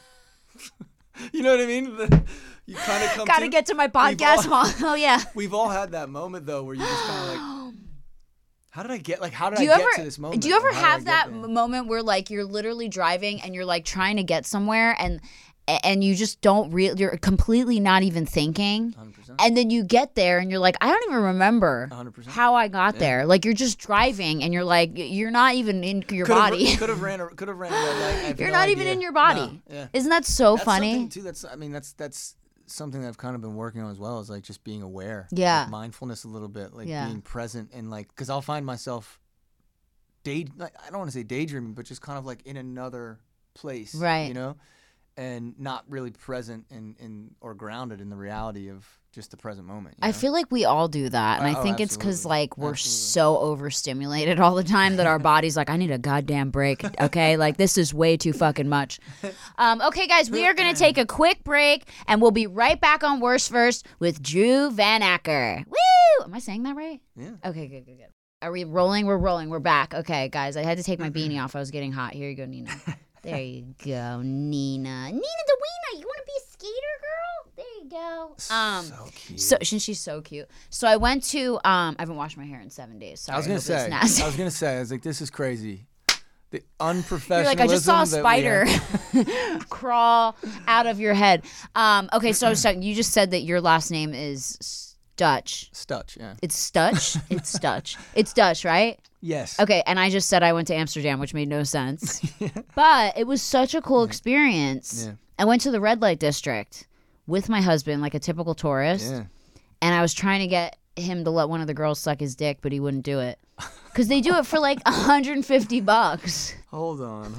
You know what I mean? You kind of gotta get to my podcast. Oh yeah. We've all had that moment though, where you just kind of like, how did I get to this moment? Do you ever have that moment where like you're literally driving and you're like trying to get somewhere and you just don't you're completely not even thinking. 100%. And then you get there and you're like, I don't even remember 100%. how I got there. Like, you're just driving and you're like, you're not even in your body. Could have ran a red light. You're not even in your body. No, yeah. Isn't that so funny? Too, that's something that I've kind of been working on as well, is like just being aware. Yeah. Like mindfulness a little bit, like being present, and like, because I'll find myself I don't want to say daydreaming, but just kind of like in another place. Right. You know? And not really present or grounded in the reality of just the present moment. You know? I feel like we all do that. And I think it's because, like, we're so overstimulated all the time that our body's like, I need a goddamn break, okay? Like, this is way too fucking much. Okay, guys, we are going to take a quick break, and we'll be right back on Worst First with Drew Van Acker. Woo! Am I saying that right? Yeah. Okay, good. Are we rolling? We're rolling. We're back. Okay, guys, I had to take my beanie off. I was getting hot. Here you go, Nina. There you go, Nina. Nina the Weena. You want to be a skater, girl? There you go. So cute. So she's so cute. So I went to I haven't washed my hair in 7 days. Sorry, I was gonna say, I was like, this is crazy. The unprofessionalism. You're like, I just saw a spider crawl out of your head. Okay, so I was talking. You just said that your last name is Dutch. Stutch, yeah. It's Stutch? It's Stutch. It's Dutch, right? Yes. Okay, and I just said I went to Amsterdam, which made no sense. But it was such a cool experience. Yeah. I went to the red light district with my husband, like a typical tourist. Yeah. And I was trying to get him to let one of the girls suck his dick, but he wouldn't do it. Because they do it for like $150. Hold on.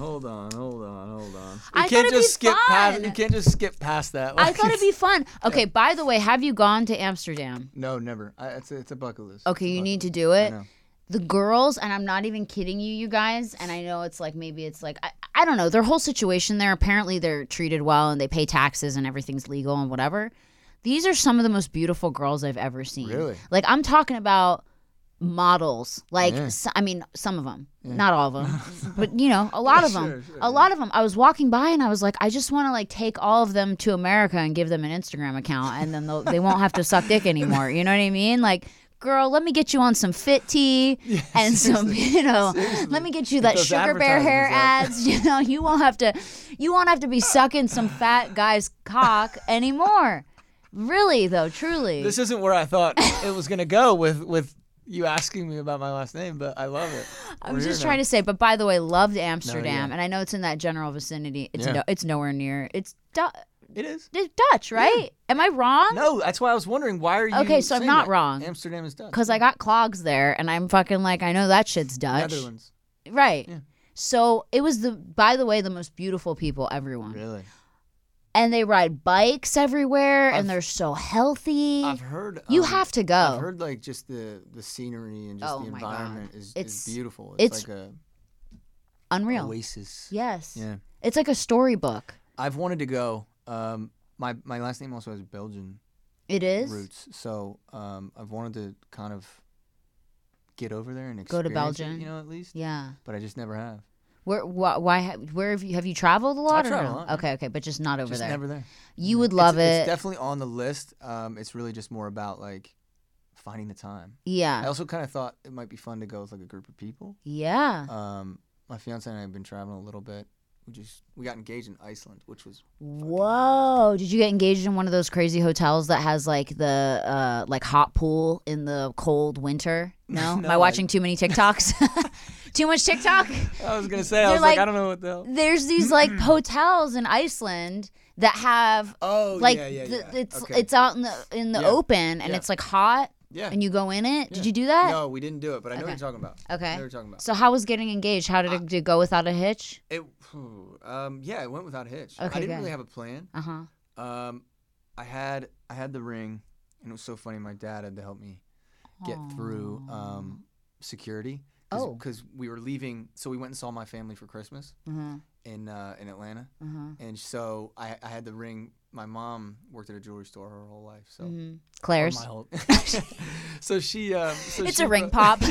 I thought it'd be fun. You can't just skip past that. I thought it'd be fun. Okay, by the way, have you gone to Amsterdam? No, never. It's a bucket list. Okay, you need to do it. The girls, and I'm not even kidding you guys, and I know it's like, maybe it's like, I don't know, their whole situation there, apparently they're treated well and they pay taxes and everything's legal and whatever. These are some of the most beautiful girls I've ever seen. Really? Like, I'm talking about models. Like, I mean, some of them, not all of them, but you know, a lot of them. A lot of them. I was walking by and I was like, I just want to like take all of them to America and give them an Instagram account, and then they won't have to suck dick anymore. You know what I mean? Like, girl, let me get you on some Fit Tea and some, you know, let me get you that Sugar Bear hair ads. You know, you won't have to be sucking some fat guy's cock anymore. Really though, truly. This isn't where I thought it was gonna go with you asking me about my last name, but I love it. I was just trying to say, but by the way, loved Amsterdam, and I know it's in that general vicinity. It's nowhere near. It is. It's Dutch, right? Yeah. Am I wrong? No, that's why I was wondering, why are you Okay, so I'm not wrong. Amsterdam is Dutch. Because I got clogs there, and I'm fucking like, I know that shit's Dutch. Netherlands. Right. Yeah. So it was, by the way, the most beautiful people, everyone. Really? And they ride bikes everywhere, and they're so healthy. I've heard. You have to go. I've heard, like, just the scenery and just the environment is beautiful. It's like a unreal oasis. Yes. Yeah. It's like a storybook. I've wanted to go. My last name also has Belgian. It is? Roots. So I've wanted to kind of get over there and experience go to Belgium. It, you know, at least. Yeah. But I just never have. Where have you traveled a lot? I travel a lot. Okay, but just not over there. Just never there. You would love it. It's definitely on the list. It's really just more about like finding the time. Yeah. I also kind of thought it might be fun to go with like a group of people. Yeah. My fiance and I have been traveling a little bit. We got engaged in Iceland, which was whoa. Did you get engaged in one of those crazy hotels that has like the like hot pool in the cold winter? No? Am I watching too many TikToks? Too much TikTok? I was gonna say, I was like, I don't know what the hell. There's these like hotels in Iceland that have it's out in the open, and it's like hot. Yeah. And you go in it? Yeah. Did you do that? No, we didn't do it, but I know what you're talking about. Okay. I know what you're talking about. So how was getting engaged? How did it go without a hitch? It went without a hitch. Okay, I didn't really have a plan. I had the ring, and it was so funny. My dad had to help me get through security. Because we were leaving, so we went and saw my family for Christmas in Atlanta, and so I had the ring. My mom worked at a jewelry store her whole life, so Claire's. So she. It's a ring pop.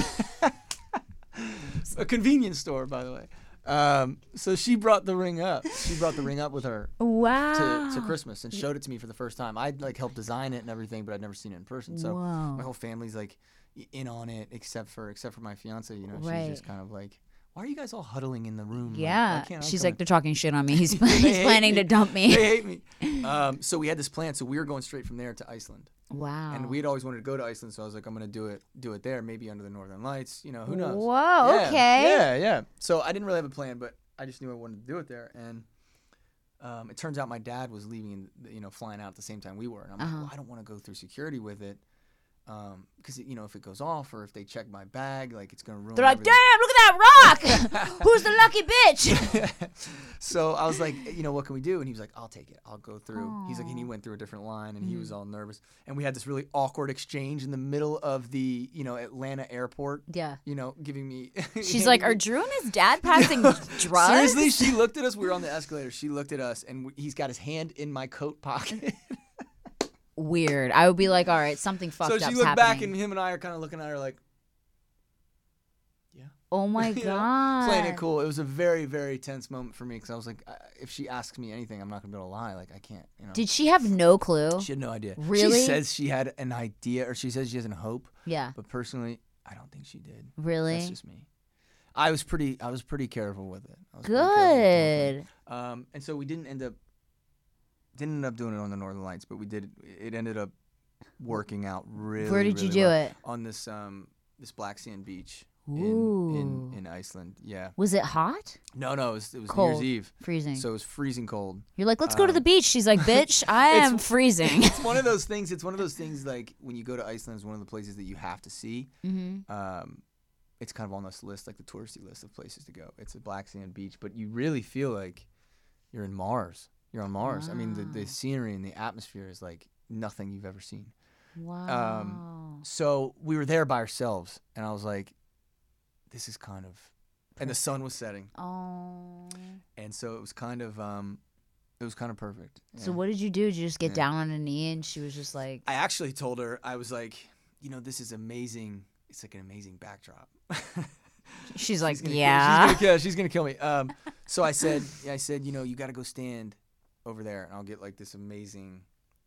A convenience store, by the way. So she brought the ring up. She brought the ring up with her. Wow. To Christmas and showed it to me for the first time. I'd like helped design it and everything, but I'd never seen it in person. So my whole family's like in on it, except for my fiance. You know, she's just kind of like why are you guys all huddling in the room? Yeah. She's like, they're talking shit on me. He's planning to dump me. They hate me. So we had this plan. So we were going straight from there to Iceland. Wow. And we had always wanted to go to Iceland. So I was like, I'm going to do it there, maybe under the Northern Lights. You know, who knows? Whoa, yeah, okay. Yeah. So I didn't really have a plan, but I just knew I wanted to do it there. And it turns out my dad was leaving, flying out at the same time we were. And I'm like, well, I don't want to go through security with it. Because, if it goes off or if they check my bag, like, it's going to ruin They're like, everything. damn, look at that rock. Who's the lucky bitch? So I was like, what can we do? And he was like, I'll take it. I'll go through. He's like, and he went through a different line, and he was all nervous. And we had this really awkward exchange in the middle of the, Atlanta airport. Yeah. Giving me. She's like, are Drew and his dad passing drugs? Seriously, she looked at us. We were on the escalator. She looked at us, and he's got his hand in my coat pocket. Weird. I would be like, all right, something fucked up. So she looked back, and him and I are kind of looking at her like, yeah. Oh my God. Playing it cool. It was a very, very tense moment for me because I was like, if she asks me anything, I'm not going to be able to lie. Like, I can't, Did she have no clue? She had no idea. Really? She says she had an idea, or she says she has a hope. Yeah. But personally, I don't think she did. Really? That's just me. I was pretty careful with it. Good. And so we didn't end up doing it on the Northern Lights, but we did. It ended up working out really. Where did you do well. it? On this black sand beach in Iceland. Yeah. Was it hot? No, it was cold. New Year's Eve. Freezing. So it was freezing cold. You're like, let's go to the beach. She's like, bitch, I am freezing. It's one of those things. It's one of those things like when you go to Iceland, it's one of the places that you have to see. Mm-hmm. It's kind of on this list, like the touristy list of places to go. It's a black sand beach, but you really feel like you're in Mars. You're on Mars. Wow. I mean, the scenery and the atmosphere is like nothing you've ever seen. Wow. So we were there by ourselves, and I was like, this is kind of... And the sun was setting. Oh. And so it was kind of perfect. Yeah. So what did you do? Did you just get down on a knee, and she was just like... I actually told her, I was like, this is amazing. It's like an amazing backdrop. She's like, she's gonna kill me. So I said, you got to go stand over there, and I'll get like this amazing,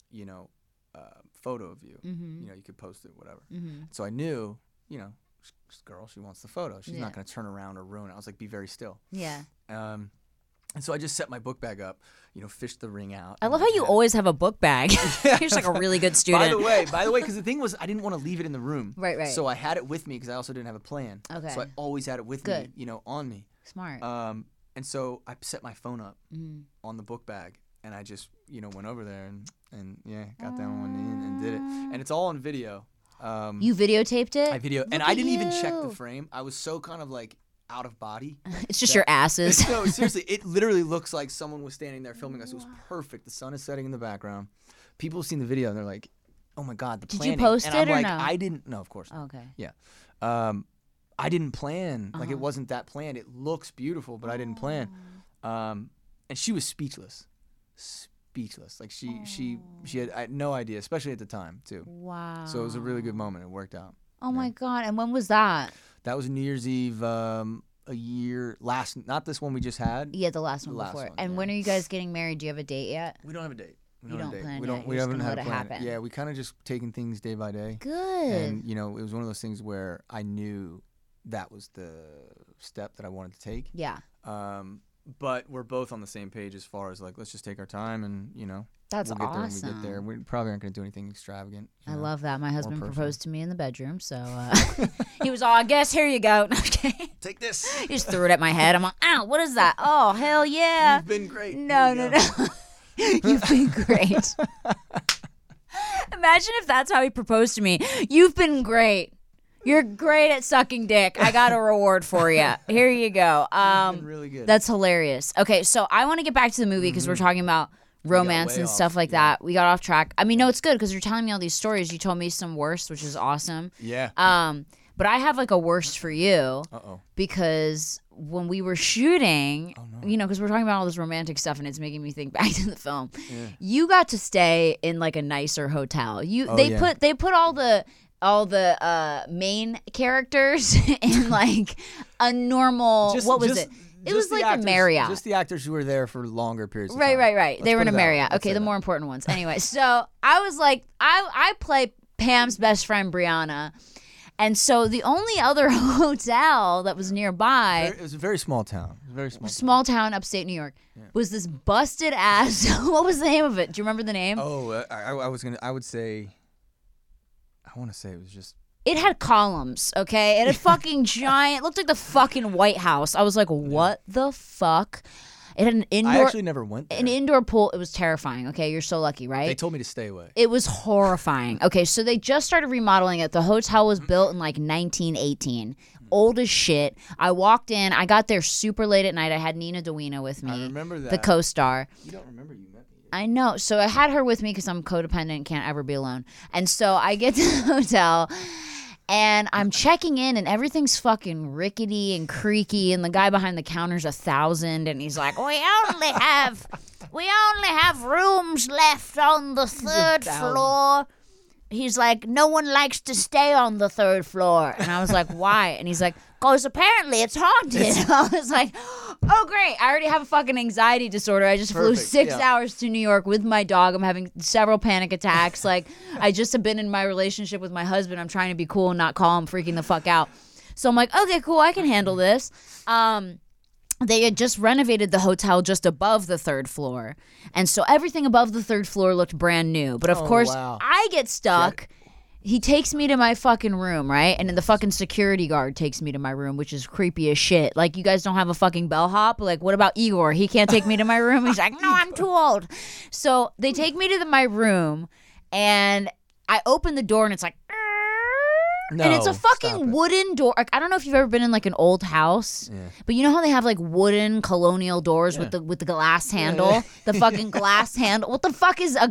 photo of you. Mm-hmm. You could post it, whatever. Mm-hmm. So I knew, this girl, she wants the photo. She's not gonna turn around or ruin it. I was like, be very still. Yeah. And so I just set my book bag up, fished the ring out. I love how you always have a book bag. You're just like a really good student. By the way, because the thing was, I didn't want to leave it in the room. Right. So I had it with me because I also didn't have a plan. Okay. So I always had it with me, on me. Smart. And so I set my phone up on the book bag, and I just, went over there and got down on one knee and did it. And it's all on video. You videotaped it? I and I didn't even check the frame. I was so kind of like out of body. It's just your asses. No, seriously, it literally looks like someone was standing there filming us. It was perfect. The sun is setting in the background. People have seen the video and they're like, "Oh my God, the planning." Did you post and it I'm or like, no? I didn't. No, of course. Oh, okay. Yeah. I didn't plan. Like it wasn't that planned. It looks beautiful, but I didn't plan. And she was speechless. Like she had no idea, especially at the time too. Wow. So it was a really good moment. It worked out. Oh my God! And when was that? That was New Year's Eve. Not this one we just had. Yeah, the last one before. And when are you guys getting married? Do you have a date yet? We don't have a date. We don't plan yet. We haven't had a plan. Happen. Yeah, we kind of just taking things day by day. Good. And it was one of those things where I knew that was the step that I wanted to take. Yeah. But we're both on the same page as far as like, let's just take our time and That's we'll get awesome. there when we get there. We probably aren't going to do anything extravagant. I love that. My husband proposed to me in the bedroom, so he was all, I guess, here you go. Okay. Take this. He just threw it at my head. I'm like, ow, what is that? Oh, hell yeah. You've been great. No. You've been great. Imagine if that's how he proposed to me. You've been great. You're great at sucking dick. I got a reward for you. Here you go. Really good. That's hilarious. Okay, so I want to get back to the movie because we're talking about romance and stuff like that. We got off track. I mean, no, it's good because you're telling me all these stories. You told me some worst, which is awesome. Yeah. But I have like a worst for you. Uh-oh. Because when we were shooting, because we're talking about all this romantic stuff and it's making me think back to the film. Yeah. You got to stay in like a nicer hotel. They put all the main characters in like a normal it was like actors, a Marriott. Just the actors who were there for longer periods of time. Right. They were in a Marriott. Okay, the more important ones. Anyway, so I was like, I play Pam's best friend Brianna, And so the only other hotel that was nearby, it was a very small town. Small town, upstate New York, was this busted ass. What was the name of it? Do you remember the name? Oh, I want to say it was just. It had columns, okay? It had fucking giant. It looked like the fucking White House. I was like, what the fuck? It had an indoor. I actually never went there. An indoor pool. It was terrifying. Okay, you're so lucky, right? They told me to stay away. It was horrifying. Okay, so they just started remodeling it. The hotel was built in like 1918. Old as shit. I walked in. I got there super late at night. I had Nina Dewina with me. I remember that. The co-star. You don't remember you met me. I know. So I had her with me because I'm codependent and can't ever be alone. And so I get to the hotel. And I'm checking in, and everything's fucking rickety and creaky, and the guy behind the counter's 1,000, and he's like, we only have rooms left on the third floor. He's like, no one likes to stay on the third floor. And I was like, why? And he's like, because apparently it's haunted. I was like, oh, great. I already have a fucking anxiety disorder. I just flew 6 hours to New York with my dog. I'm having several panic attacks. Like, I just have been in my relationship with my husband. I'm trying to be cool and not call him freaking the fuck out. So I'm like, okay, cool. I can handle this. They had just renovated the hotel just above the third floor. And so everything above the third floor looked brand new. But of course, I get stuck. He takes me to my fucking room, right? And then the fucking security guard takes me to my room, which is creepy as shit. Like, you guys don't have a fucking bellhop? Like, what about Igor? He can't take me to my room? He's like, no, I'm too old. So they take me to my room, and I open the door, and it's like, no, and it's a fucking wooden door. Like, I don't know if you've ever been in like an old house, but you know how they have like wooden colonial doors with the glass handle, the fucking glass handle. What the fuck is a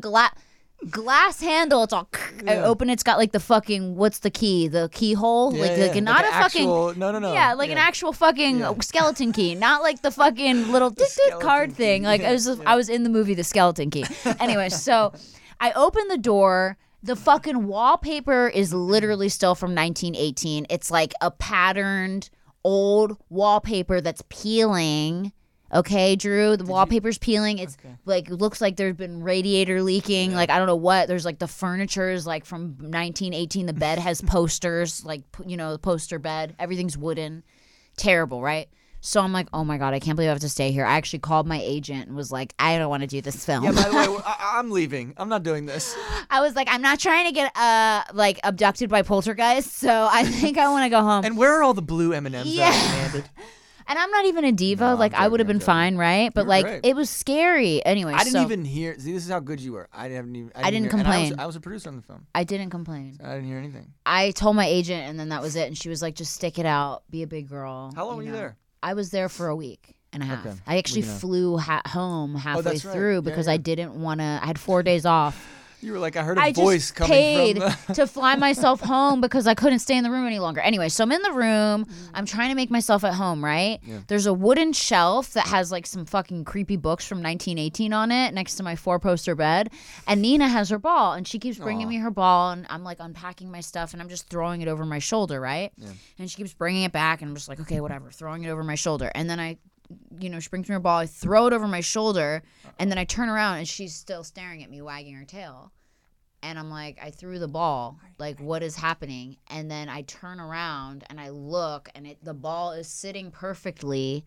glass handle? It's all I open. It's got like the fucking what's the key? The keyhole, like not a fucking no. Yeah, like an actual fucking skeleton key, not like the fucking little card thing. Like I was in the movie The Skeleton Key. Anyway, so I open the door. The fucking wallpaper is literally still from 1918. It's like a patterned old wallpaper that's peeling. Okay, Drew, the wallpaper's peeling. It's like looks like there's been radiator leaking. Like I don't know what. There's like the furniture is like from 1918. The bed has posters, like the poster bed. Everything's wooden. Terrible, right? So I'm like, oh my God, I can't believe I have to stay here. I actually called my agent and was like, I don't want to do this film. Yeah, by the way, I'm leaving. I'm not doing this. I was like, I'm not trying to get abducted by poltergeists, so I think I want to go home. And where are all the blue M&Ms that I demanded? And I'm not even a diva. No, like, I would have been fine, right? But like, great. It was scary. Anyway, I didn't even hear. See, this is how good you were. I didn't complain. I was a producer on the film. I didn't complain. So I didn't hear anything. I told my agent, and then that was it. And she was like, just stick it out. Be a big girl. How long were you there? I was there for a week and a half. Okay. I actually flew home halfway through because I didn't want to. I had 4 days off. You were like, I heard a voice coming from the... to fly myself home because I couldn't stay in the room any longer. Anyway, so I'm in the room. I'm trying to make myself at home, right? Yeah. There's a wooden shelf that has like some fucking creepy books from 1918 on it next to my 4-poster bed. And Nina has her ball, and she keeps bringing me her ball, and I'm like unpacking my stuff, and I'm just throwing it over my shoulder, right? Yeah. And she keeps bringing it back, and I'm just like, okay, whatever, throwing it over my shoulder. And then she brings me her ball, I throw it over my shoulder, and then I turn around, and she's still staring at me, wagging her tail. And I'm like, I threw the ball. Like, what is happening? And then I turn around and I look, and the ball is sitting perfectly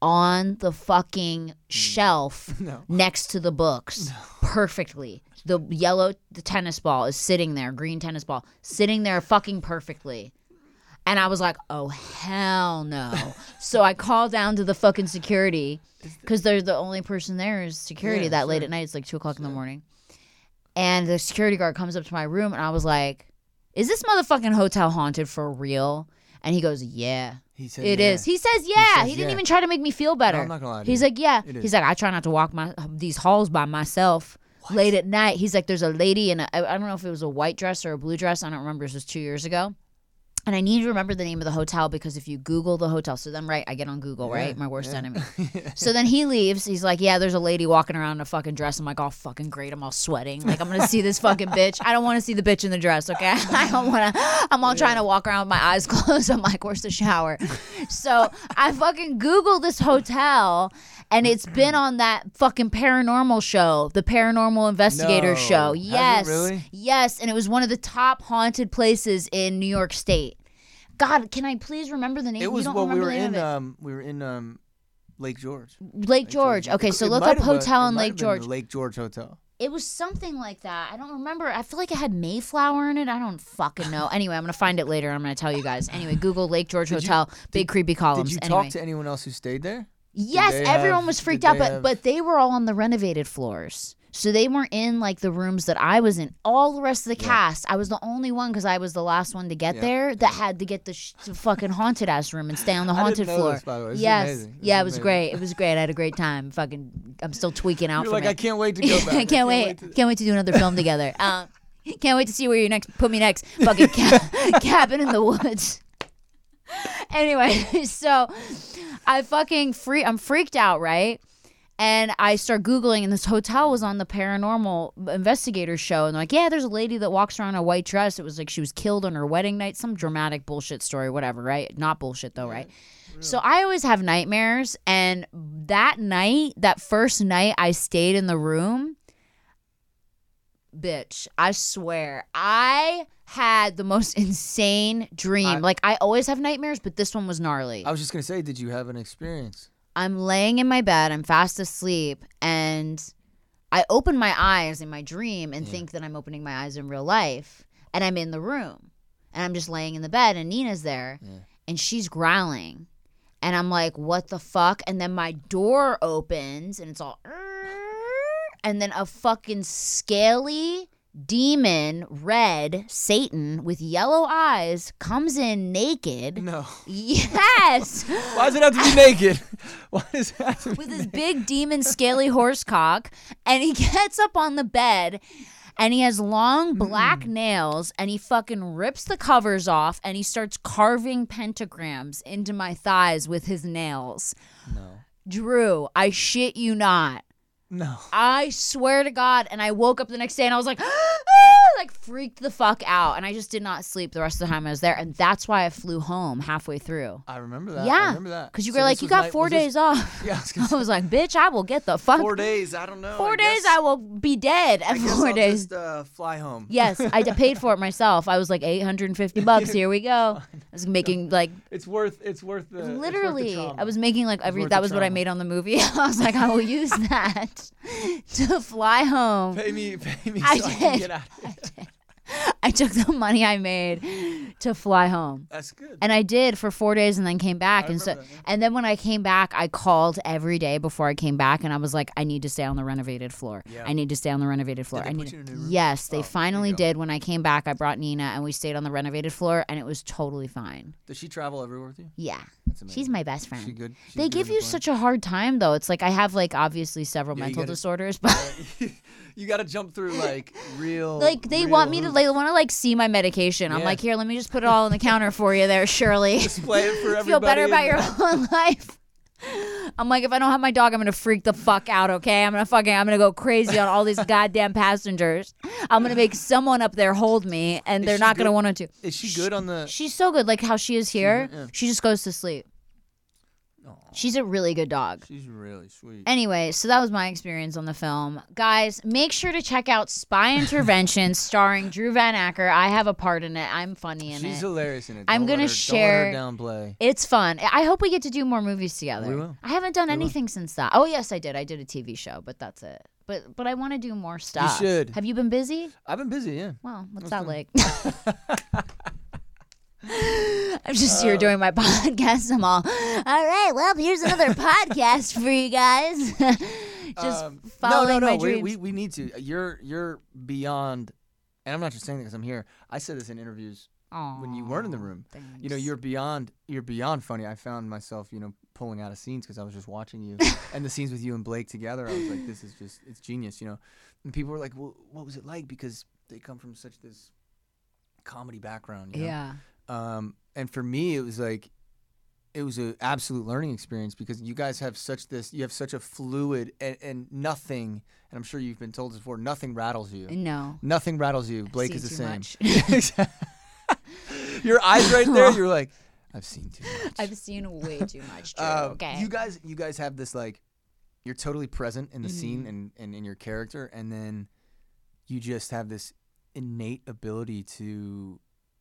on the fucking shelf next to the books. No. Perfectly. The tennis ball is sitting there, green tennis ball, sitting there fucking perfectly. And I was like, oh, hell no. So I call down to the fucking security because they're the only person there is security late at night. It's like 2 o'clock in the morning. And the security guard comes up to my room, and I was like, is this motherfucking hotel haunted for real? And he goes, yeah. He said it is. He says, yeah. He didn't even try to make me feel better. No, I'm not gonna lie to He's you. like, yeah. He's like, I try not to walk these halls by myself late at night. He's like, there's a lady in I don't know if it was a white dress or a blue dress. I don't remember. This was 2 years ago. And I need to remember the name of the hotel because if you Google the hotel, so then I get on Google, right? My worst enemy. So then he leaves. He's like, yeah, there's a lady walking around in a fucking dress. I'm like, oh, fucking great. I'm all sweating. Like, I'm going to see this fucking bitch. I don't want to see the bitch in the dress, okay? I don't want to. I'm all trying to walk around with my eyes closed. I'm like, where's the shower? So I fucking Googled this hotel. And it's been on that fucking paranormal show, the Paranormal Investigator show. Yes. Has it really? Yes. And it was one of the top haunted places in New York State. God, can I please remember the name? It was we were in Lake George. Lake George. Okay, so look up hotel in Lake George. The Lake George Hotel. It was something like that. I don't remember. I feel like it had Mayflower in it. I don't fucking know. Anyway, I'm going to find it later. I'm going to tell you guys. Anyway, Google Lake George Hotel, big creepy columns. Did you talk to anyone else who stayed there? Yes, everyone was freaked out, but they were all on the renovated floors. So they weren't in like the rooms that I was in. All the rest of the cast, I was the only one because I was the last one to get there that had to get the fucking haunted ass room and stay on the haunted floor. This, by the way. Yes, it was great. It was great. I had a great time. I'm still tweaking out. You're from like, it. I can't wait to go back. I can't wait to do another film together. Can't wait to see where you put me next. Fucking cabin in the woods. Anyway, so I'm freaked out, right? And I start Googling, and this hotel was on the Paranormal Investigators show. And they're like, yeah, there's a lady that walks around in a white dress. It was like she was killed on her wedding night. Some dramatic bullshit story, whatever, right? Not bullshit, though, right? So I always have nightmares. And that first night I stayed in the room, bitch, I swear, I had the most insane dream. Like, I always have nightmares, but this one was gnarly. I was just going to say, did you have an experience? I'm laying in my bed, I'm fast asleep, and I open my eyes in my dream and think that I'm opening my eyes in real life, and I'm in the room, and I'm just laying in the bed, and Nina's there, and she's growling, and I'm like, what the fuck? And then my door opens, and it's all, and then a fucking scaly demon, red Satan with yellow eyes comes in naked. No. Yes. Why does it have to be naked? Why does it have to be with his big demon scaly horse cock, and he gets up on the bed, and he has long black nails, and he fucking rips the covers off, and he starts carving pentagrams into my thighs with his nails. No. Drew, I shit you not. No. I swear to God. And I woke up the next day and I was like, like freaked the fuck out. And I just did not sleep the rest of the time I was there. And that's why I flew home halfway through. I remember that. Yeah. I remember that. Because you were like, you got 4 days off. Yeah. I was like, bitch, I will get the fuck. 4 days. I don't know. 4 days, I will be dead at 4 days. Just fly home. Yes. I paid for it myself. I was like $850. Here we go. I was making like. It's worth the. Literally. It's worth the I was making like that was what I made on the movie. I was like, I will use that to fly home. Pay me so I can get out of here. I took the money I made to fly home. That's good. And I did for 4 days and then came back. And then when I came back, I called every day before I came back, and I was like, I need to stay on the renovated floor. Yeah. I need to stay on the renovated floor. Did they put you in a new room? Yes, they finally did. When I came back, I brought Nina, and we stayed on the renovated floor, and it was totally fine. Does she travel everywhere with you? Yeah. That's amazing. She's my best friend. She good? They give you such a hard time, though. It's like I have like obviously several mental disorders, but you got to jump through like real. Like they want me to. They want to like see my medication. I'm like, here, let me just put it all on the counter for you, there, Shirley. Display it for everybody. Feel better about your own life. I'm like, if I don't have my dog, I'm gonna freak the fuck out. Okay, I'm gonna go crazy on all these goddamn passengers. I'm gonna make someone up there hold me, and they're not gonna want to. Is she good on the? She's so good, like how she is here. Yeah. She just goes to sleep. Aww. She's a really good dog. She's really sweet. Anyway, so that was my experience on the film. Guys, make sure to check out Spy Intervention starring Drew Van Acker. I have a part in it. I'm funny in it. She's hilarious in it. I'm going to share. Don't let her downplay. It's fun. I hope we get to do more movies together. We will. I haven't done anything since that. Oh, yes, I did. I did a TV show, but that's it. But I want to do more stuff. You should. Have you been busy? I've been busy, yeah. Well, what's that like? I'm just here doing my podcast. I'm all right, well, here's another podcast for you guys. Just following my dreams. We need to. You're beyond, and I'm not just saying that because I'm here. I said this in interviews when you weren't in the room. Thanks. You know, you're beyond funny. I found myself, pulling out of scenes because I was just watching you and the scenes with you and Blake together. I was like, this is just, it's genius, And people were like, well, what was it like? Because they come from such this comedy background. Yeah. And for me, it was an absolute learning experience because you guys have you have such a fluid and nothing, and I'm sure you've been told this before, nothing rattles you. No. Nothing rattles you. Blake is the same. Much. Your eyes right there, you're like, I've seen too much. I've seen way too much, Drew. Okay. You guys have this you're totally present in the scene and in your character, and then you just have this innate ability to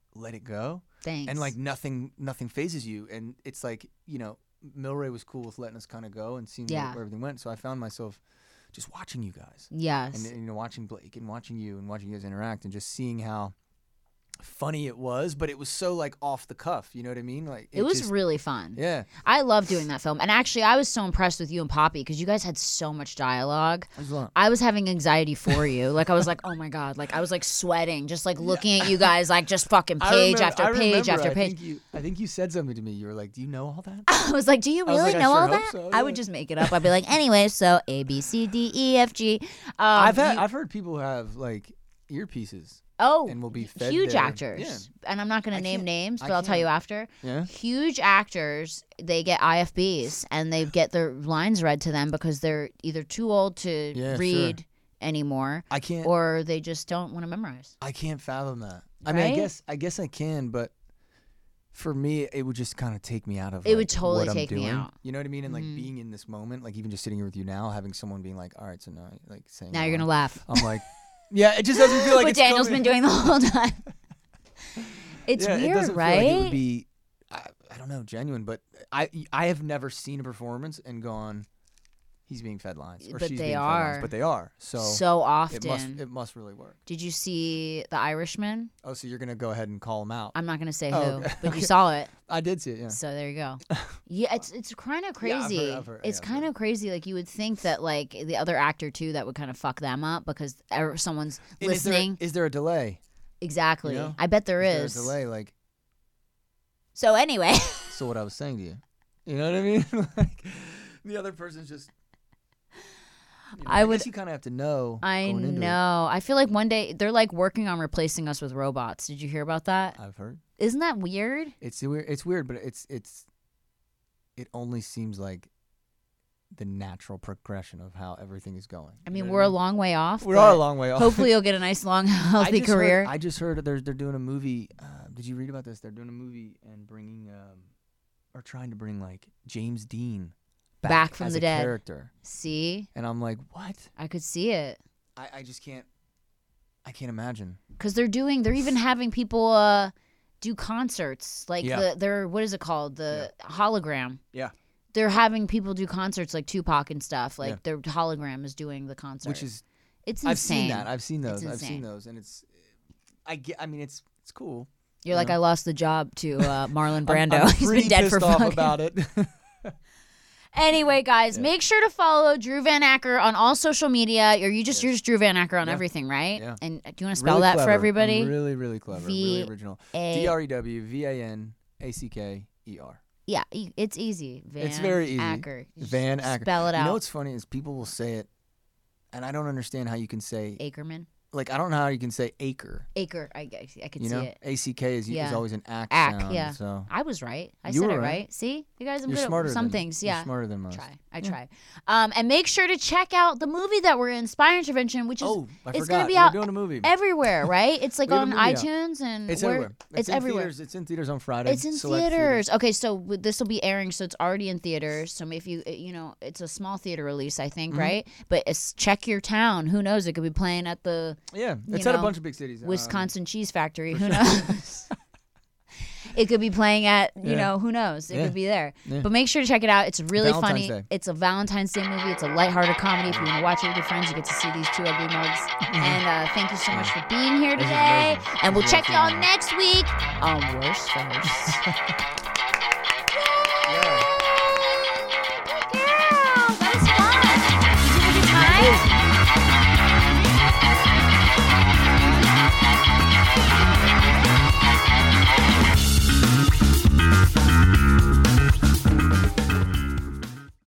let it go. Thanks. And like nothing phases you. And it's like, Milray was cool with letting us kind of go and seeing where everything went. So I found myself just watching you guys. Yes. And watching Blake and watching you and watching you guys interact and just seeing how funny it was, but it was so like off the cuff, you know what I mean? Like it was really fun. Yeah. I love doing that film. And actually I was so impressed with you and Poppy because you guys had so much dialogue. I was having anxiety for you. Like I was like, oh my God. Like I was like sweating, just like looking at you guys like just fucking page after page after page. I think you said something to me. You were like, do you know all that? I was like, do you really know all that? So, yeah. I would just make it up. I'd be like, anyway, so A, B, C, D, E, F, G. I've heard people have like earpieces. Oh, and will be fed huge there. actors. Yeah. And I'm not going to name names, but I'll tell you after. Yeah. Huge actors, they get IFBs and they get their lines read to them because they're either too old to read anymore or they just don't want to memorize. I can't fathom that. Right? I mean, I guess I can, but for me, it would just kind of take me out of it would totally take me out. You know what I mean? And like being in this moment, like even just sitting here with you now, having someone being like, all right, so now, like saying, now you're going to laugh. I'm like, yeah, it just doesn't feel like what it's Daniel's coming. been doing the whole time. It's weird, it doesn't right? feel like it would be, I don't know, genuine, but I have never seen a performance and gone, he's being fed lines or she's being fed lines, but they are. So often. It must really work. Did you see The Irishman? Oh, so you're going to go ahead and call him out. I'm not going to say who, but you saw it. I did see it, yeah. So there you go. Yeah, it's kind of crazy. Yeah, I've heard, it's kind of crazy. Like you would think that like the other actor too, that would kind of fuck them up because someone's listening. Is there a delay? Exactly. You know? I bet there is. There a delay, like. So anyway. So what I was saying to you, you know what I mean? Like the other person's just. I guess you kind of have to know. I know. I feel like one day they're like working on replacing us with robots. Did you hear about that? I've heard. Isn't that weird? It's weird. It's weird, but it only seems like the natural progression of how everything is going. I mean, we're a long way off. We are a long way off. Hopefully, you'll get a nice, long, healthy career. I just heard they're doing a movie. Did you read about this? They're doing a movie and bringing or trying to bring like James Dean back from the dead character. See? And I'm like, what? I could see it. I just can't. I can't imagine. Because they're even having people do concerts like what is it called, the hologram. Yeah. They're having people do concerts like Tupac and stuff. Like their hologram is doing the concert. Which is, it's insane. I've seen those, and it's, I mean, it's cool. You're like, I lost the job to Marlon Brando. I'm He's been dead for off about it. Anyway, guys, make sure to follow Drew Van Acker on all social media. You're just Drew Van Acker on everything, right? Yeah. And do you want to spell that for everybody? Really, really clever. Really original. DREWVANACKER. Yeah, it's easy. It's very easy. Acker. Van Acker. Spell it out. You know what's funny is people will say it, and I don't understand how you can say Ackerman. Like, I don't know how you can say acre. Acre, I could see it. A-C-K is always an ack sound. Yeah. So. I was right. I said it right. See? You guys, I'm You're good smarter at some things. Yeah. You're smarter than most. I try. And make sure to check out the movie that we're in, Spy Intervention, which is it's going to be out we're doing a movie. everywhere, right? It's like on iTunes and it's everywhere. It's everywhere. Theaters. It's in theaters on Friday. It's in theaters. Okay, so this will be airing, so it's already in theaters. So if you it's a small theater release, I think, right? But check your town. Who knows? It could be playing at the it's at a bunch of big cities. Wisconsin Cheese Factory. Who knows? It could be playing at, who knows? It could be there. Yeah. But make sure to check it out. It's really funny. Day. It's a Valentine's Day movie. It's a lighthearted comedy. If you want to watch it with your friends, you get to see these two ugly mugs. And thank you so much for being here today. And we'll check y'all next week on Worst First.